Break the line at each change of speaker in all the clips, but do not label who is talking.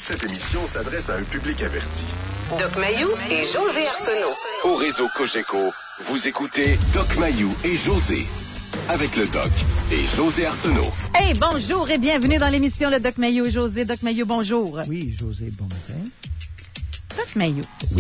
Cette émission s'adresse à un public averti.
Doc Mayou et José Arsenault.
Au réseau Cogeco, vous écoutez Doc Mayou et José. Avec le Doc et José Arsenault.
Hey, bonjour et bienvenue dans l'émission Le Doc Mayou et José. Doc Mayou, bonjour.
Oui, José, bon matin.
Doc Mayou.
Oui.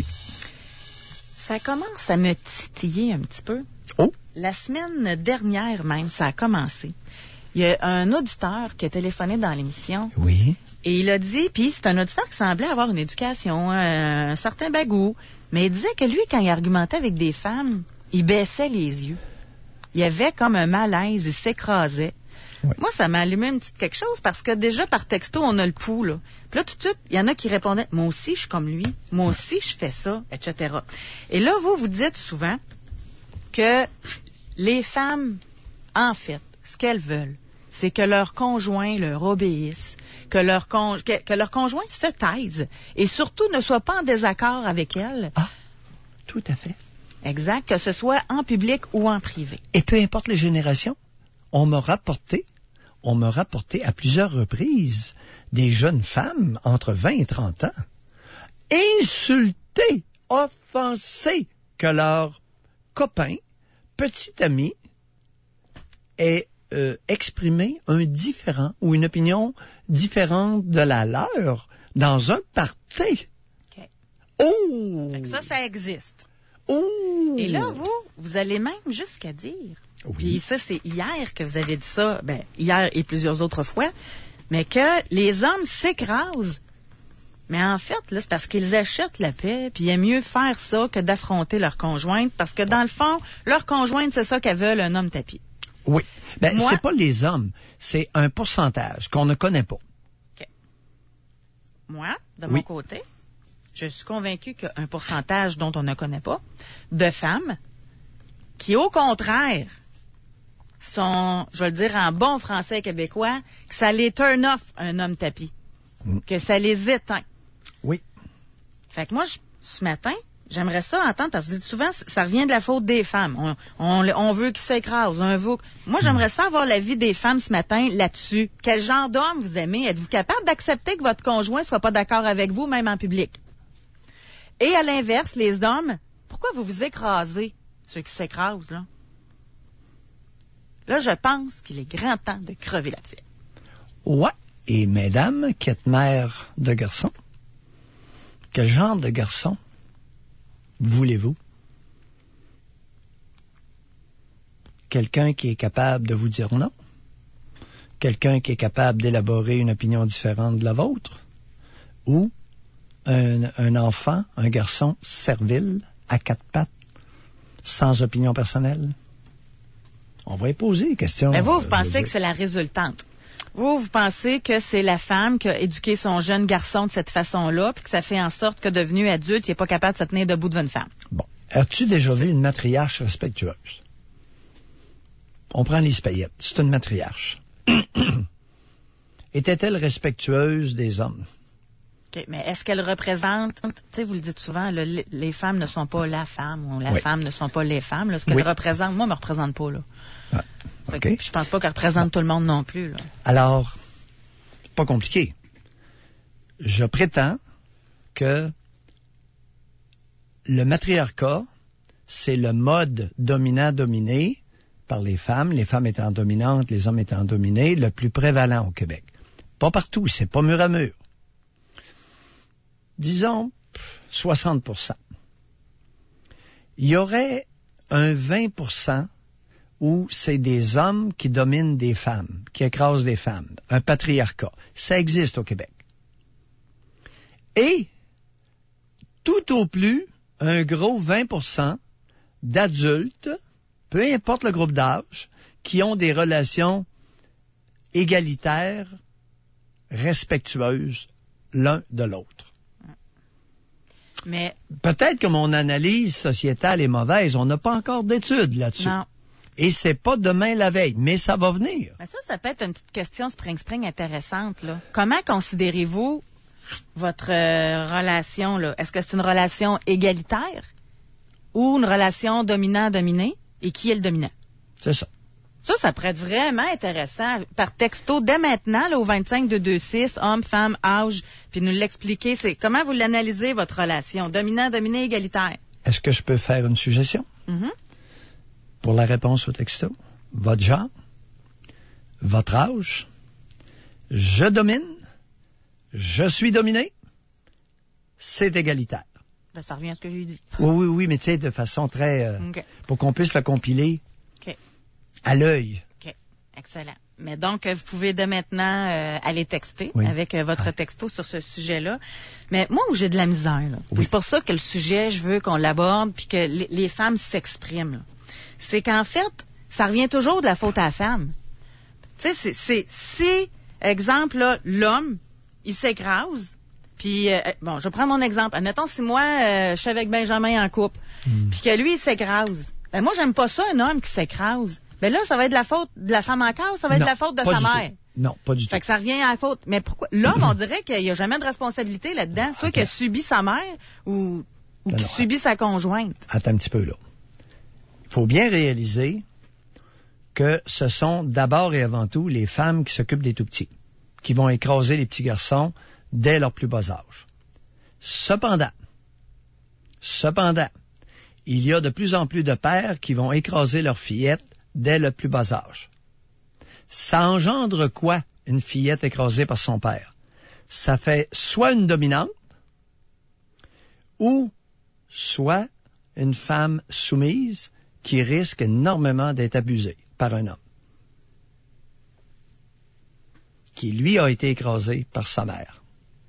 Ça commence à me titiller un petit peu.
Oh.
La semaine dernière même, ça a commencé. Il y a un auditeur qui a téléphoné dans l'émission.
Oui.
Et il a dit, puis c'est un auditeur qui semblait avoir une éducation, un certain bagou, mais il disait que lui, quand il argumentait avec des femmes, il baissait les yeux. Il y avait comme un malaise, il s'écrasait.
Oui.
Moi, ça m'a allumé une petite quelque chose parce que déjà, par texto, on a le pouls, là. Puis là, tout de suite, il y en a qui répondaient, moi aussi, je suis comme lui. Moi aussi, je fais ça, etc. Et là, vous dites souvent que les femmes, en fait, ce qu'elles veulent, c'est que leur conjoint leur obéisse, que leur conjoint se taise et surtout ne soit pas en désaccord avec elles.
Ah, tout à fait.
Exact, que ce soit en public ou en privé.
Et peu importe les générations, on m'a rapporté à plusieurs reprises des jeunes femmes entre 20 et 30 ans insultées, offensées que leur copain, petit ami, ait exprimé un différent ou une opinion différente de la leur dans un party.
Okay.
Oh!
Fait que ça existe.
Oh!
Et là, vous allez même jusqu'à dire,
oui.
Puis ça, c'est hier que vous avez dit ça, hier et plusieurs autres fois, mais que les hommes s'écrasent. Mais en fait, là, c'est parce qu'ils achètent la paix, puis il est mieux faire ça que d'affronter leur conjointe, parce que dans le fond, leur conjointe, c'est ça qu'elles veulent, un homme tapis.
Oui.
Moi,
c'est pas les hommes, c'est un pourcentage qu'on ne connaît pas.
Okay. Moi, de mon côté, je suis convaincue qu'il y a un pourcentage dont on ne connaît pas de femmes qui, au contraire, sont, je vais le dire en bon français québécois, que ça les turn off un homme tapis, que ça les éteint.
Oui.
Fait que moi, ce matin, j'aimerais ça entendre, parce que souvent, ça revient de la faute des femmes. On veut qu'ils s'écrasent, Moi, j'aimerais ça avoir l'avis des femmes ce matin là-dessus. Quel genre d'homme vous aimez? Êtes-vous capable d'accepter que votre conjoint soit pas d'accord avec vous, même en public? Et à l'inverse, les hommes, pourquoi vous vous écrasez, ceux qui s'écrasent, là? Là, je pense qu'il est grand temps de crever l'abcès.
Ouais. Et mesdames, qui êtes mères de garçons, quel genre de garçon voulez-vous? Quelqu'un qui est capable de vous dire non? Quelqu'un qui est capable d'élaborer une opinion différente de la vôtre? Ou un enfant, un garçon servile, à quatre pattes, sans opinion personnelle? On va y poser des questions.
Mais vous pensez que c'est la résultante. Vous pensez que c'est la femme qui a éduqué son jeune garçon de cette façon-là, puis que ça fait en sorte que devenu adulte, il n'est pas capable de se tenir debout devant une femme.
Bon. As-tu déjà vu une matriarche respectueuse? On prend Lise Payette. C'est une matriarche. Était-elle respectueuse des hommes?
Okay, mais est-ce qu'elle représente, tu sais, vous le dites souvent, là, les femmes ne sont pas la femme, ou la femme ne sont pas les femmes. Là, ce qu'elle représente, moi, ne me représente pas. Là.
Ah, okay.
Je pense pas qu'elle représente tout le monde non plus. Là.
Alors, pas compliqué. Je prétends que le matriarcat, c'est le mode dominant-dominé par les femmes étant dominantes, les hommes étant dominés, le plus prévalent au Québec. Pas partout, c'est pas mur à mur. Disons 60%. Il y aurait un 20% où c'est des hommes qui dominent des femmes, qui écrasent des femmes, un patriarcat. Ça existe au Québec. Et, tout au plus, un gros 20% d'adultes, peu importe le groupe d'âge, qui ont des relations égalitaires, respectueuses l'un de l'autre.
Mais
peut-être que mon analyse sociétale est mauvaise. On n'a pas encore d'études là-dessus.
Non.
Et c'est pas demain la veille, mais ça va venir.
Mais ça peut être une petite question spring intéressante, là. Comment considérez-vous votre relation, là? Est-ce que c'est une relation égalitaire ou une relation dominant-dominé? Et qui est le dominant?
C'est ça.
Ça pourrait être vraiment intéressant. Par texto, dès maintenant, là, au 25-226, homme, femme, âge, puis nous l'expliquer. C'est comment vous l'analysez, votre relation. Dominant, dominé, égalitaire.
Est-ce que je peux faire une suggestion?
Mm-hmm.
Pour la réponse au texto, votre genre, votre âge, je domine, je suis dominé, c'est égalitaire.
Ben, ça revient à ce que j'ai dit.
Oui, mais tu sais, de façon très...
OK.
Pour qu'on puisse le compiler
OK.
à l'œil.
OK. Excellent. Mais donc, vous pouvez dès maintenant aller texter avec votre texto sur ce sujet-là. Mais moi, où j'ai de la misère, là, c'est pour ça que le sujet, je veux qu'on l'aborde puis que les femmes s'expriment, là. C'est qu'en fait, ça revient toujours de la faute à la femme. Tu sais, si, exemple, là, l'homme, il s'écrase, puis, bon, je vais prendre mon exemple. Admettons, si moi, je suis avec Benjamin en couple, puis que lui, il s'écrase. Ben, moi, j'aime pas ça, un homme qui s'écrase. Ben là, ça va être de la faute de la femme encore, ça va être de la faute de sa mère.
Non, pas du tout.
Fait que ça revient à la faute. Mais pourquoi? L'homme, on dirait qu'il n'y a jamais de responsabilité là-dedans. Soit qu'il a subi sa mère ou qu'il subit sa conjointe.
Attends un petit peu, là. Il faut bien réaliser que ce sont d'abord et avant tout les femmes qui s'occupent des tout-petits, qui vont écraser les petits garçons dès leur plus bas âge. Cependant, il y a de plus en plus de pères qui vont écraser leurs fillettes dès le plus bas âge. Ça engendre quoi, une fillette écrasée par son père? Ça fait soit une dominante ou soit une femme soumise qui risque énormément d'être abusée par un homme qui, lui, a été écrasé par sa mère.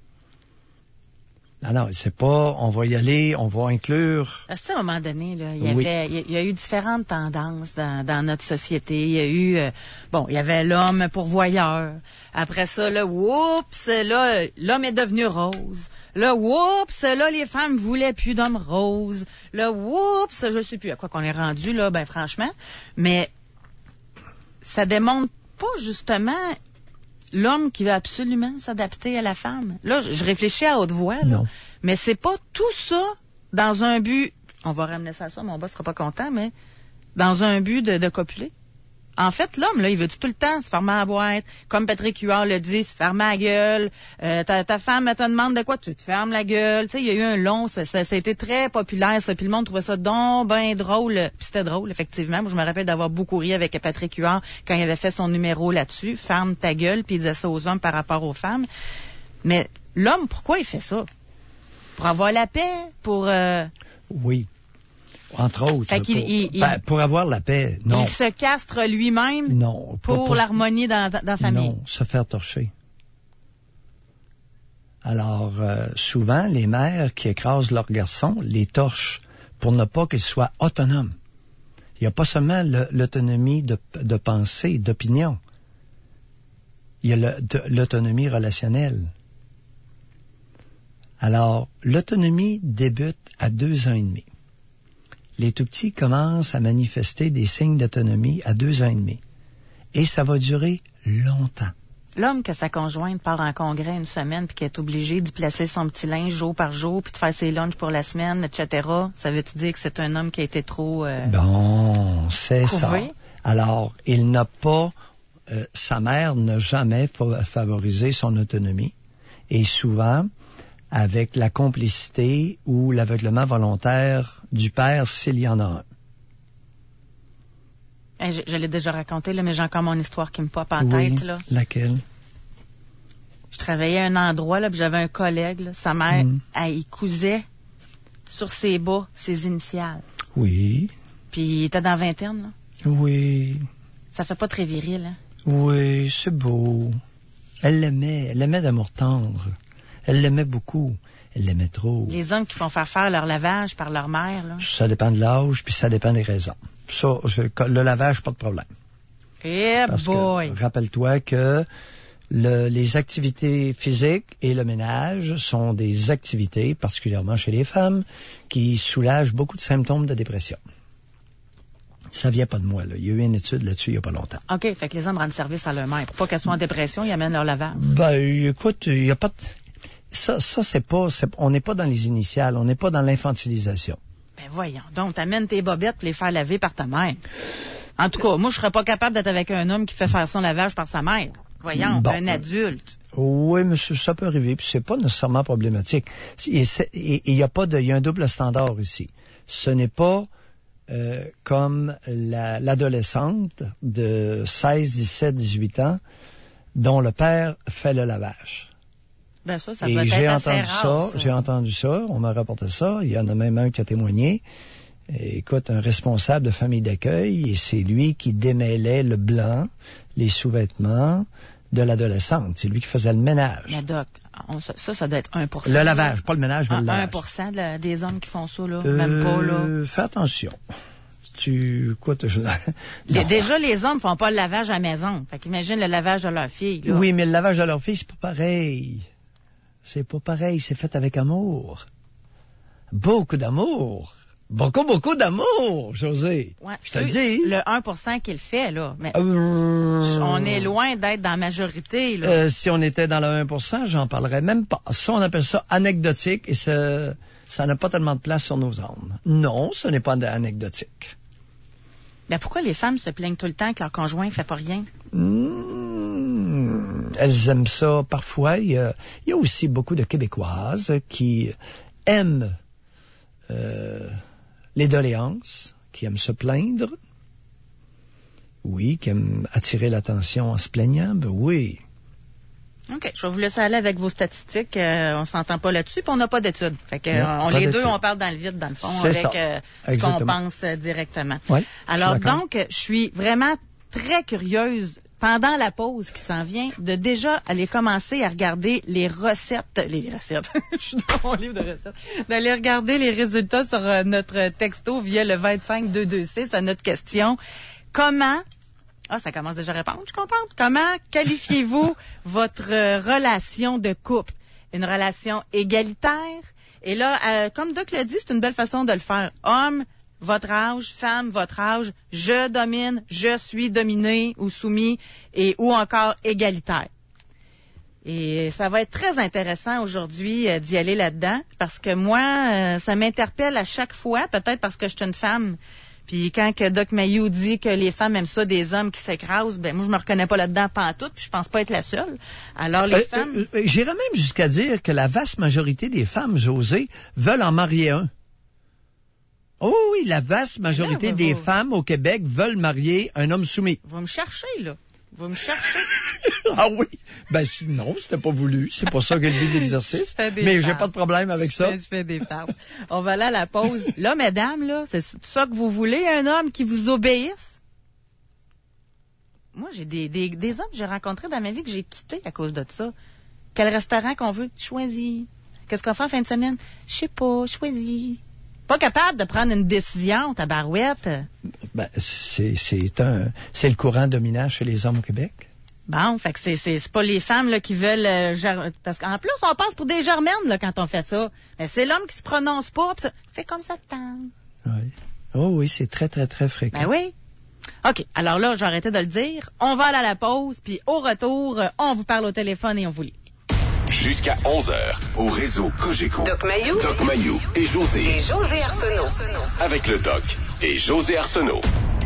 Alors, c'est pas, on va y aller, on va inclure...
À un moment donné, là, il y a eu différentes tendances dans notre société. Il y a eu, il y avait l'homme pourvoyeur. Après ça, là, l'homme est devenu rose. Là, là, les femmes voulaient plus d'hommes roses. Là, je sais plus à quoi qu'on est rendu, là, ben, franchement. Mais ça démontre pas, justement, l'homme qui veut absolument s'adapter à la femme. Là, je réfléchis à haute voix, là.
Non.
Mais c'est pas tout ça dans un but, on va ramener ça à ça, mon boss sera pas content, mais dans un but de copuler. En fait, l'homme, là, il veut tout le temps se fermer à la boîte. Comme Patrick Huard le dit, se fermer la gueule. Ta femme, elle te demande de quoi, tu te fermes la gueule. Tu sais, il y a eu un long, ça a été très populaire, ça. Puis le monde trouvait ça donc ben drôle. Puis c'était drôle, effectivement. Moi, je me rappelle d'avoir beaucoup ri avec Patrick Huard quand il avait fait son numéro là-dessus. Ferme ta gueule, puis il disait ça aux hommes par rapport aux femmes. Mais l'homme, pourquoi il fait ça? Pour avoir la paix? Pour...
Oui. Entre autres, pour avoir la paix, non.
Il se castre lui-même
non,
pour l'harmonie dans la famille.
Non, se faire torcher. Alors, souvent, les mères qui écrasent leurs garçons les torchent pour ne pas qu'ils soient autonomes. Il n'y a pas seulement l'autonomie de pensée, d'opinion. Il y a l'autonomie relationnelle. Alors, l'autonomie débute à 2 ans et demi. Les tout-petits commencent à manifester des signes d'autonomie à 2 ans et demi. Et ça va durer longtemps.
L'homme que sa conjointe part en congrès une semaine puis qui est obligé d'y placer son petit linge jour par jour puis de faire ses lunchs pour la semaine, etc., ça veut-tu dire que c'est un homme qui a été trop
Bon, c'est
couvé?
Ça. Alors, il n'a pas... sa mère n'a jamais favorisé son autonomie. Et souvent... avec la complicité ou l'aveuglement volontaire du père, s'il y en a un.
Je l'ai déjà raconté, là, mais j'ai encore mon histoire qui me pop en tête. Là.
Laquelle?
Je travaillais à un endroit, là, puis j'avais un collègue, là, sa mère, il cousait sur ses bas ses initiales.
Oui.
Puis il était dans la vingtaine, là.
Oui.
Ça fait pas très viril, hein?
Oui, c'est beau. Elle l'aimait d'amour tendre. Elle l'aimait beaucoup. Elle l'aimait trop.
Les hommes qui font faire leur lavage par leur mère, là.
Ça dépend de l'âge, puis ça dépend des raisons. Ça, le lavage, pas de problème.
Eh boy!
Que, rappelle-toi que les activités physiques et le ménage sont des activités, particulièrement chez les femmes, qui soulagent beaucoup de symptômes de dépression. Ça vient pas de moi, là. Il y a eu une étude là-dessus il y a pas longtemps.
OK, fait que les hommes rendent service à leur mère. Pour pas qu'elles soient en dépression, ils amènent leur lavage.
Ben, écoute, il y a pas de... Ça, on n'est pas dans les initiales, on n'est pas dans l'infantilisation.
Ben voyons. Donc, t'amènes tes bobettes pour les faire laver par ta mère. En tout cas, moi, je serais pas capable d'être avec un homme qui fait faire son lavage par sa mère. Voyons,
Bon.
un adulte.
Oui, mais ça peut arriver, puis c'est pas nécessairement problématique. Il y a un double standard ici. Ce n'est pas comme l'adolescente de 16, 17, 18 ans dont le père fait le lavage.
Ben ça
Et
doit être
j'ai
assez
entendu
rare,
ça, j'ai entendu ça, on m'a rapporté ça, il y en a même un qui a témoigné. Écoute, un responsable de famille d'accueil, et c'est lui qui démêlait le blanc, les sous-vêtements de l'adolescente. C'est lui qui faisait le ménage.
Mais doc, ça doit être 1%.
Le lavage, pas le ménage, mais le lavage.
1% des hommes qui font ça, là. Même pas, là.
Fais attention.
Déjà, les hommes font pas le lavage à la maison. Fait qu'imagine le lavage de leur fille, là.
Oui, mais le lavage de leur fille, c'est pas pareil. C'est pas pareil, c'est fait avec amour. Beaucoup d'amour. Beaucoup d'amour, José.
Ouais,
je te le dis.
Le 1% qu'il fait, là. Mais on est loin d'être dans la majorité, là.
Si on était dans le 1%, j'en parlerais même pas. Ça, on appelle ça anecdotique et ça n'a pas tellement de place sur nos ondes. Non, ce n'est pas anecdotique.
Mais pourquoi les femmes se plaignent tout le temps que leur conjoint fait pas rien?
Elles aiment ça parfois. Il y a aussi beaucoup de Québécoises qui aiment les doléances, qui aiment se plaindre. Oui, qui aiment attirer l'attention en se plaignant. Ben oui.
OK. Je vais vous laisser aller avec vos statistiques. On s'entend pas là-dessus, puis on n'a pas d'études. Fait que on parle dans le vide, dans le fond, avec ce qu'on pense directement.
Ouais,
alors donc, je suis vraiment très curieuse, pendant la pause qui s'en vient, de déjà aller commencer à regarder les recettes. Je suis dans mon livre de recettes. D'aller regarder les résultats sur notre texto via le 25226 à notre question. Comment... Ah, ça commence déjà à répondre, je suis contente. Comment qualifiez-vous votre relation de couple? Une relation égalitaire? Et là, comme Doc l'a dit, c'est une belle façon de le faire. Homme, votre âge, femme, votre âge, je domine, je suis dominé ou soumis, ou encore égalitaire. Et ça va être très intéressant aujourd'hui d'y aller là-dedans, parce que moi, ça m'interpelle à chaque fois, peut-être parce que je suis une femme. Puis quand que Doc Mayou dit que les femmes aiment ça des hommes qui s'écrasent, ben moi je me reconnais pas là-dedans pantoute, puis je pense pas être la seule. Alors les femmes...
J'irais même jusqu'à dire que la vaste majorité des femmes, José, veulent en marier un. Oh oui, la vaste majorité des femmes au Québec veulent marier un homme soumis.
Vous me cherchez, là. Vous me cherchez.
Ah oui? Ben non, c'était pas voulu. C'est pas ça que le but de l'exercice. Mais j'ai pas de problème avec ça.
Je fais des farces. On va aller à la pause. Là, mesdames, là, c'est ça que vous voulez, un homme qui vous obéisse? Moi, j'ai des hommes que j'ai rencontrés dans ma vie que j'ai quittés à cause de ça. Quel restaurant qu'on veut? Choisis. Qu'est-ce qu'on fait en fin de semaine? Je sais pas, choisis. Pas capable de prendre une décision, tabarouette. Ben,
c'est le courant dominant chez les hommes au Québec.
Bon, fait que c'est pas les femmes là qui veulent parce qu'en plus on passe pour des germaines là quand on fait ça. Mais c'est l'homme qui se prononce pas, pis ça fait comme ça de temps.
Oui. Oh oui, c'est très très très fréquent.
Ben oui. OK, alors là, j'ai arrêté de le dire. On va aller à la pause, puis au retour, on vous parle au téléphone et on vous lit.
Jusqu'à 11h, au réseau Cogeco.
Doc Mayou
et José.
Et José Arsenault.
Avec le Doc et José Arsenault.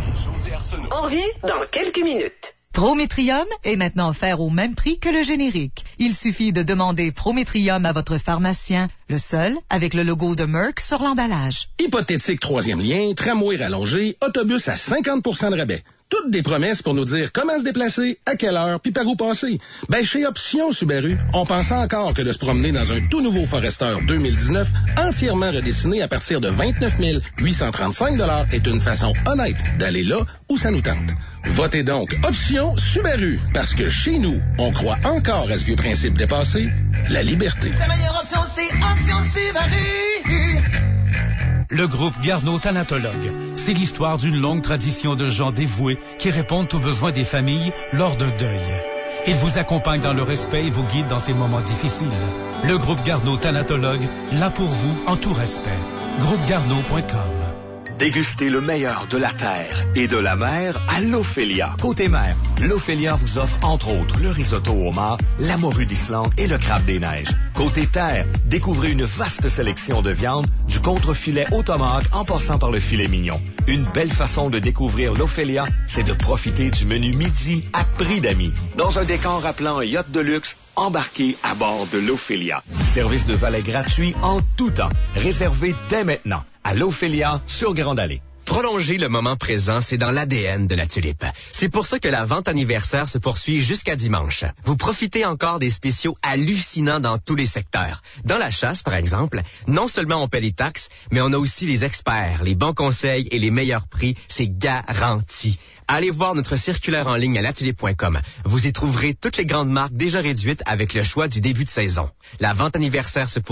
On revient dans quelques minutes.
Prométrium est maintenant offert au même prix que le générique. Il suffit de demander Prométrium à votre pharmacien, le seul avec le logo de Merck sur l'emballage.
Hypothétique troisième lien, tramway rallongé, autobus à 50% de rabais. Toutes des promesses pour nous dire comment se déplacer, à quelle heure, puis par où passer. Ben, chez Option Subaru, on pense encore que de se promener dans un tout nouveau Forester 2019, entièrement redessiné à partir de 29 835 $ est une façon honnête d'aller là où ça nous tente. Votez donc Option Subaru, parce que chez nous, on croit encore à ce vieux principe dépassé, la liberté.
La meilleure option, c'est Option Subaru.
Le groupe Garneau Thanatologue, c'est l'histoire d'une longue tradition de gens dévoués qui répondent aux besoins des familles lors d'un deuil. Ils vous accompagnent dans le respect et vous guident dans ces moments difficiles. Le groupe Garneau Thanatologue, là pour vous en tout respect. groupegarneau.com.
Dégustez le meilleur de la terre et de la mer à l'Ophélia. Côté mer, l'Ophélia vous offre entre autres le risotto au homard, la morue d'Islande et le crabe des neiges. Côté terre, découvrez une vaste sélection de viandes, du contrefilet au tomate en passant par le filet mignon. Une belle façon de découvrir l'Ophélia, c'est de profiter du menu midi à prix d'amis. Dans un décor rappelant un yacht de luxe, embarqué à bord de l'Ophélia. Service de valet gratuit en tout temps. Réservé dès maintenant à l'Ophélia sur Grande Allée.
Prolonger le moment présent, c'est dans l'ADN de la Tulipe. C'est pour ça que la vente anniversaire se poursuit jusqu'à dimanche. Vous profitez encore des spéciaux hallucinants dans tous les secteurs. Dans la chasse, par exemple, non seulement on paie les taxes, mais on a aussi les experts, les bons conseils et les meilleurs prix. C'est garanti. Allez voir notre circulaire en ligne à latulipe.com. Vous y trouverez toutes les grandes marques déjà réduites avec le choix du début de saison. La vente anniversaire se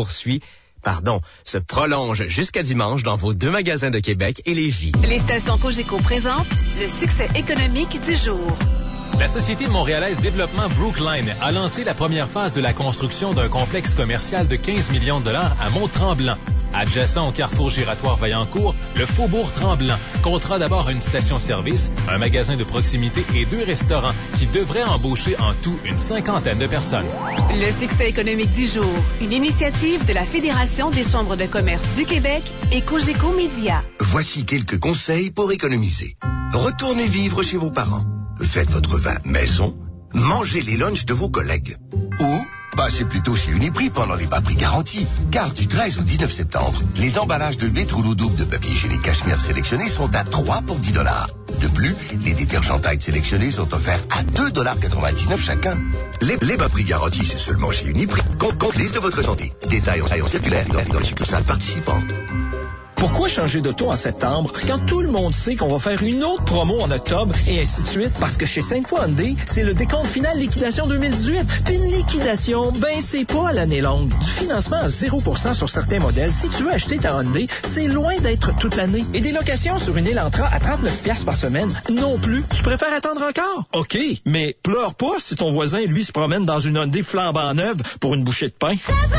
prolonge jusqu'à dimanche dans vos 2 magasins de Québec et Lévis.
Les stations Cogeco présentent le succès économique du jour.
La société montréalaise Développement Brookline a lancé la première phase de la construction d'un complexe commercial de 15 millions de dollars à Mont-Tremblant. Adjacent au carrefour giratoire Vaillancourt, le Faubourg Tremblant comptera d'abord une station-service, un magasin de proximité et 2 restaurants qui devraient embaucher en tout une 50aine de personnes.
Le succès économique du jour, une initiative de la Fédération des chambres de commerce du Québec et Cogeco Média.
Voici quelques conseils pour économiser. Retournez vivre chez vos parents. Faites votre vin maison. Mangez les lunchs de vos collègues. Ou passez plutôt chez Uniprix pendant les bas prix garantis. Car du 13 au 19 septembre, les emballages de 8 rouleaux doubles de papier hygiénique Cachemire sélectionnés sont à 3 pour 10 $. De plus, les détergents Tide sélectionnés sont offerts à 2,99 $ chacun. Les bas prix garantis, c'est seulement chez Uniprix. Complice de votre santé. Détails en circulaire dans les succursales participantes.
Pourquoi changer d'auto en septembre quand tout le monde sait qu'on va faire une autre promo en octobre et ainsi de suite? Parce que chez Sainte-Foy Hyundai, c'est le décompte final liquidation 2018. Puis une liquidation, c'est pas à l'année longue. Du financement à 0% sur certains modèles. Si tu veux acheter ta Hyundai, c'est loin d'être toute l'année. Et des locations sur une Elantra à 39$ par semaine, non plus. Tu préfères attendre encore? OK, mais pleure pas si ton voisin, lui, se promène dans une Hyundai flambant neuve pour une bouchée de pain.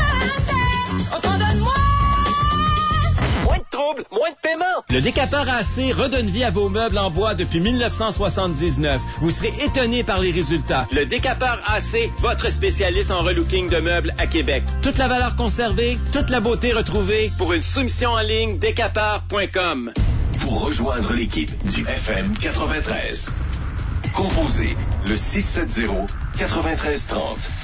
Moins de troubles, moins de paiement.
Le décapeur AC redonne vie à vos meubles en bois depuis 1979. Vous serez étonné par les résultats. Le décapeur AC, votre spécialiste en relooking de meubles à Québec. Toute la valeur conservée, toute la beauté retrouvée. Pour une soumission en ligne, décapeur.com.
Pour rejoindre l'équipe du FM 93, composez le 670-9330.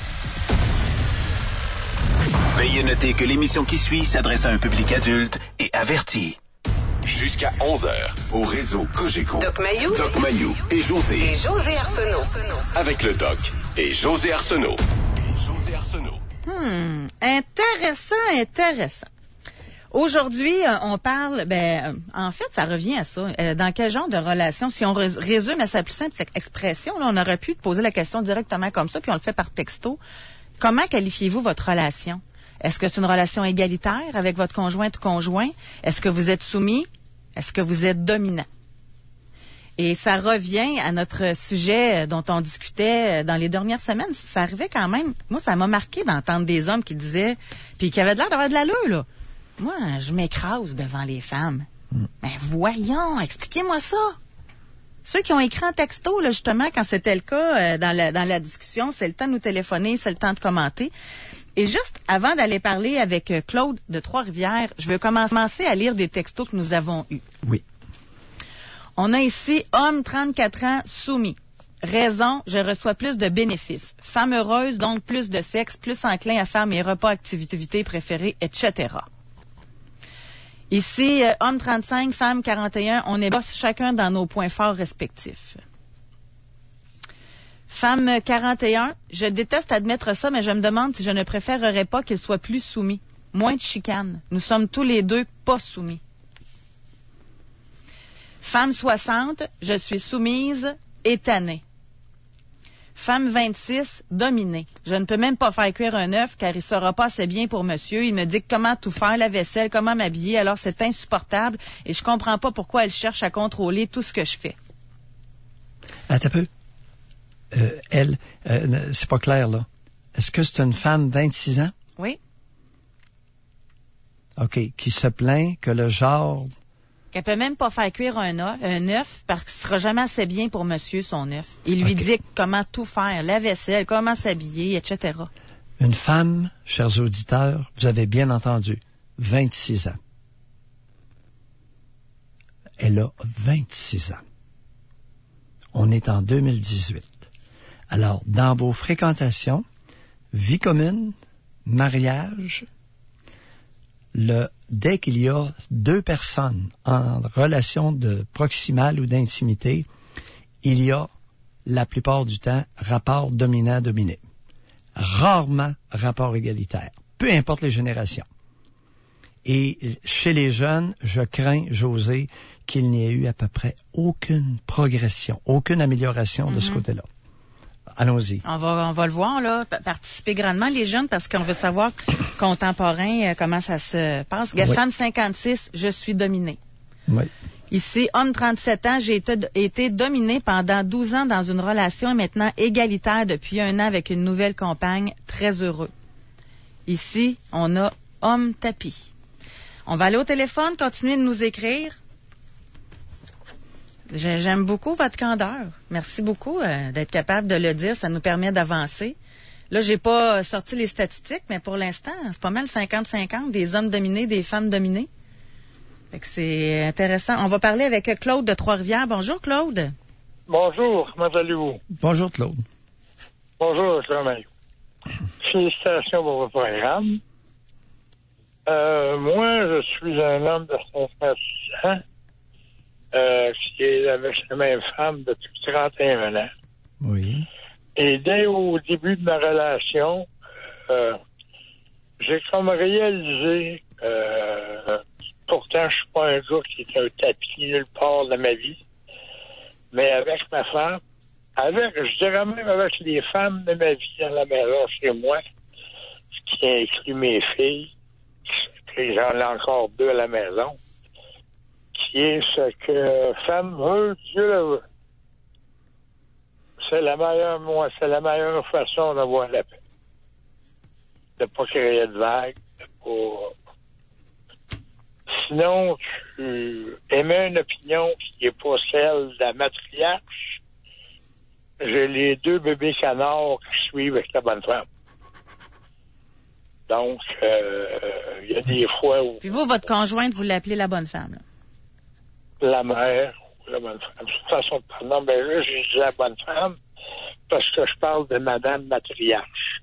Veuillez noter que l'émission qui suit s'adresse à un public adulte et averti.
Jusqu'à 11h, au réseau Cogeco.
Doc Mayou
et José.
Et José Arsenault.
Avec le Doc et José Arsenault.
Intéressant. Aujourd'hui, on parle, en fait, ça revient à ça. Dans quel genre de relation, si on résume à sa plus simple expression, là, on aurait pu te poser la question directement comme ça, puis on le fait par texto. Comment qualifiez-vous votre relation? Est-ce que c'est une relation égalitaire avec votre conjointe ou conjoint? Est-ce que vous êtes soumis? Est-ce que vous êtes dominant? Et ça revient à notre sujet dont on discutait dans les dernières semaines. Ça arrivait quand même, moi, ça m'a marqué d'entendre des hommes qui disaient, puis qui avaient l'air d'avoir de l'allure, là. Moi, je m'écrase devant les femmes. Ben voyons, expliquez-moi ça. Ceux qui ont écrit en texto, là, justement, quand c'était le cas dans la discussion, c'est le temps de nous téléphoner, c'est le temps de commenter. Et juste avant d'aller parler avec Claude de Trois-Rivières, je veux commencer à lire des textos que nous avons eus.
Oui.
On a ici homme 34 ans soumis. Raison, je reçois plus de bénéfices. Femme heureuse, donc plus de sexe, plus enclin à faire mes repas, activités préférées, etc. Ici, homme 35, femme 41, on est boss chacun dans nos points forts respectifs. Femme 41, je déteste admettre ça, mais je me demande si je ne préférerais pas qu'il soit plus soumis. Moins de chicane. Nous sommes tous les deux pas soumis. Femme 60, je suis soumise et tannée. Femme 26, dominée. Je ne peux même pas faire cuire un œuf car il ne sera pas assez bien pour monsieur. Il me dit comment tout faire, la vaisselle, comment m'habiller. Alors c'est insupportable et je comprends pas pourquoi elle cherche à contrôler tout ce que je fais.
Attends un peu. C'est pas clair, là. Est-ce que c'est une femme 26 ans?
Oui.
OK. Qui se plaint que le genre...
Qu'elle peut même pas faire cuire un œuf parce qu'il sera jamais assez bien pour monsieur, son œuf. Il lui dit comment tout faire, la vaisselle, comment s'habiller, etc.
Une femme, chers auditeurs, vous avez bien entendu, 26 ans. Elle a 26 ans. On est en 2018. Alors, dans vos fréquentations, vie commune, mariage, dès qu'il y a deux personnes en relation de proximale ou d'intimité, il y a, la plupart du temps, rapport dominant-dominé. Rarement rapport égalitaire, peu importe les générations. Et chez les jeunes, je crains, José, qu'il n'y ait eu à peu près aucune progression, aucune amélioration de ce côté-là. Allons-y.
On va le voir, là, participer grandement, les jeunes, parce qu'on veut savoir, contemporain, comment ça se passe. Femme 56, je suis dominée.
Oui.
Ici, homme 37 ans, j'ai été dominée pendant 12 ans dans une relation et maintenant égalitaire depuis 1 an avec une nouvelle compagne, très heureux. Ici, on a homme tapis. On va aller au téléphone, continuer de nous écrire. J'aime beaucoup votre candeur. Merci beaucoup d'être capable de le dire. Ça nous permet d'avancer. Là, j'ai pas sorti les statistiques, mais pour l'instant, c'est pas mal 50-50, des hommes dominés, des femmes dominées. Fait que c'est intéressant. On va parler avec Claude de Trois-Rivières. Bonjour, Claude.
Bonjour, comment allez-vous?
Bonjour, Claude.
Bonjour, Claude. Félicitations pour votre programme. Moi, je suis un homme de 56 ans qui est avec la même femme depuis 31 ans.
Oui.
Et dès au début de ma relation, j'ai comme réalisé, pourtant je suis pas un gars qui est un tapis nulle part de ma vie, mais avec ma femme, je dirais même avec les femmes de ma vie dans la maison chez moi, ce qui inclut mes filles, et j'en ai encore 2 à la maison, qui est ce que femme veut, Dieu le veut. C'est la meilleure façon d'avoir la paix. De ne pas créer de vagues, Sinon, tu émets une opinion qui n'est pas celle de la matriarche. J'ai les 2 bébés canards qui suivent avec la bonne femme. Donc, il y a des fois où...
Puis vous, votre conjointe, vous l'appelez la bonne femme, là?
La mère, ou la bonne femme. De toute façon, pardon, ben là, j'ai dit la bonne femme parce que je parle de Madame Matriarche.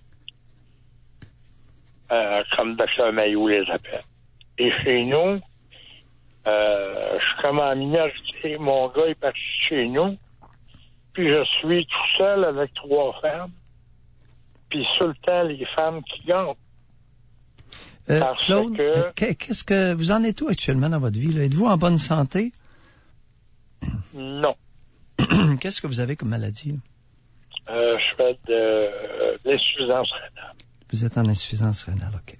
Comme Dr. Mailloux les appelle. Et chez nous, je suis comme en minorité. Mon gars est parti chez nous. Puis je suis tout seul avec 3 femmes. Puis sur le temps, les femmes qui gagnent.
Claude, qu'est-ce que vous en êtes où actuellement dans votre vie? Là? Êtes-vous en bonne santé?
Non.
Qu'est-ce que vous avez comme maladie?
Je fais de l'insuffisance rénale.
Vous êtes en insuffisance rénale, OK.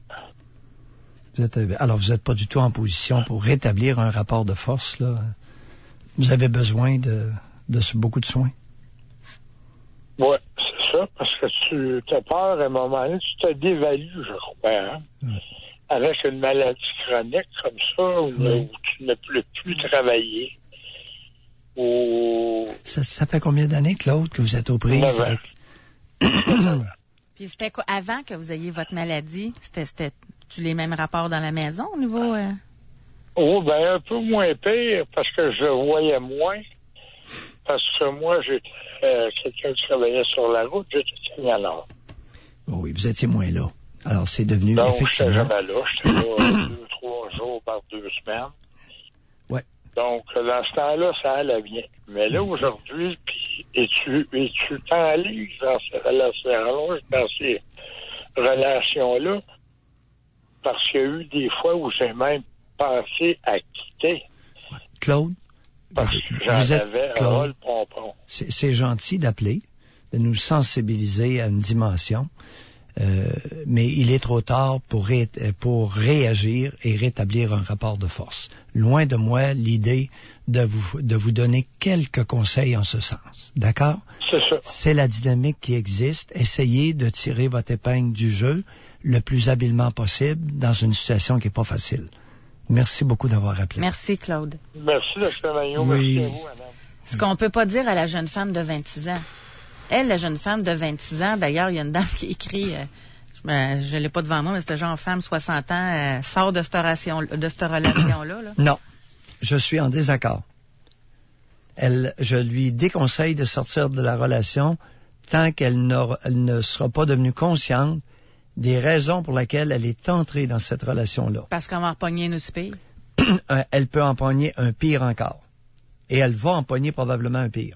Alors, vous n'êtes pas du tout en position pour rétablir un rapport de force, là. Vous avez besoin de beaucoup de soins.
Oui, c'est ça, parce que tu as peur à un moment donné, tu te dévalues, je crois, hein? Avec une maladie chronique comme ça, où tu ne peux plus travailler.
Ça fait combien d'années, Claude, que vous êtes aux prises?
9 ans.
Puis c'était quoi, avant que vous ayez votre maladie, c'était-tu les mêmes rapports dans la maison au niveau...
Oh, ben un peu moins pire, parce que je voyais moins. Parce que moi, j'étais quelqu'un qui travaillait sur la route, j'étais signaleur.
Oh oui, vous étiez moins là. Alors, c'est devenu
donc,
effectivement...
Donc, j'étais jamais là. J'étais là 2-3 jours par 2 semaines.
Ouais.
Donc, dans ce temps-là, ça allait bien. Mais là, aujourd'hui, puis tu t'enlises dans ces relations-là, parce qu'il y a eu des fois où j'ai même pensé à quitter.
Claude,
parce que j'en avais un le pompon.
C'est gentil d'appeler, de nous sensibiliser à une dimension, mais il est trop tard pour réagir et rétablir un rapport de force. Loin de moi l'idée de vous donner quelques conseils en ce sens. D'accord?
C'est ça.
C'est la dynamique qui existe. Essayez de tirer votre épingle du jeu le plus habilement possible dans une situation qui n'est pas facile. Merci beaucoup d'avoir appelé.
Merci, Claude.
Merci, Dr. Maillot.
Oui.
Merci à vous, madame.
Ce qu'on peut pas dire à la jeune femme de 26 ans. Elle, la jeune femme de 26 ans, d'ailleurs, il y a une dame qui écrit, je l'ai pas devant moi, mais c'était genre femme 60 ans, sort de cette relation-là. Là.
Non. je suis en désaccord. Je lui déconseille de sortir de la relation tant qu'elle ne sera pas devenue consciente des raisons pour lesquelles elle est entrée dans cette relation-là.
Parce qu'on va en pogner une autre pire.
Elle peut en pogner un pire encore. Et elle va en pogner probablement un pire.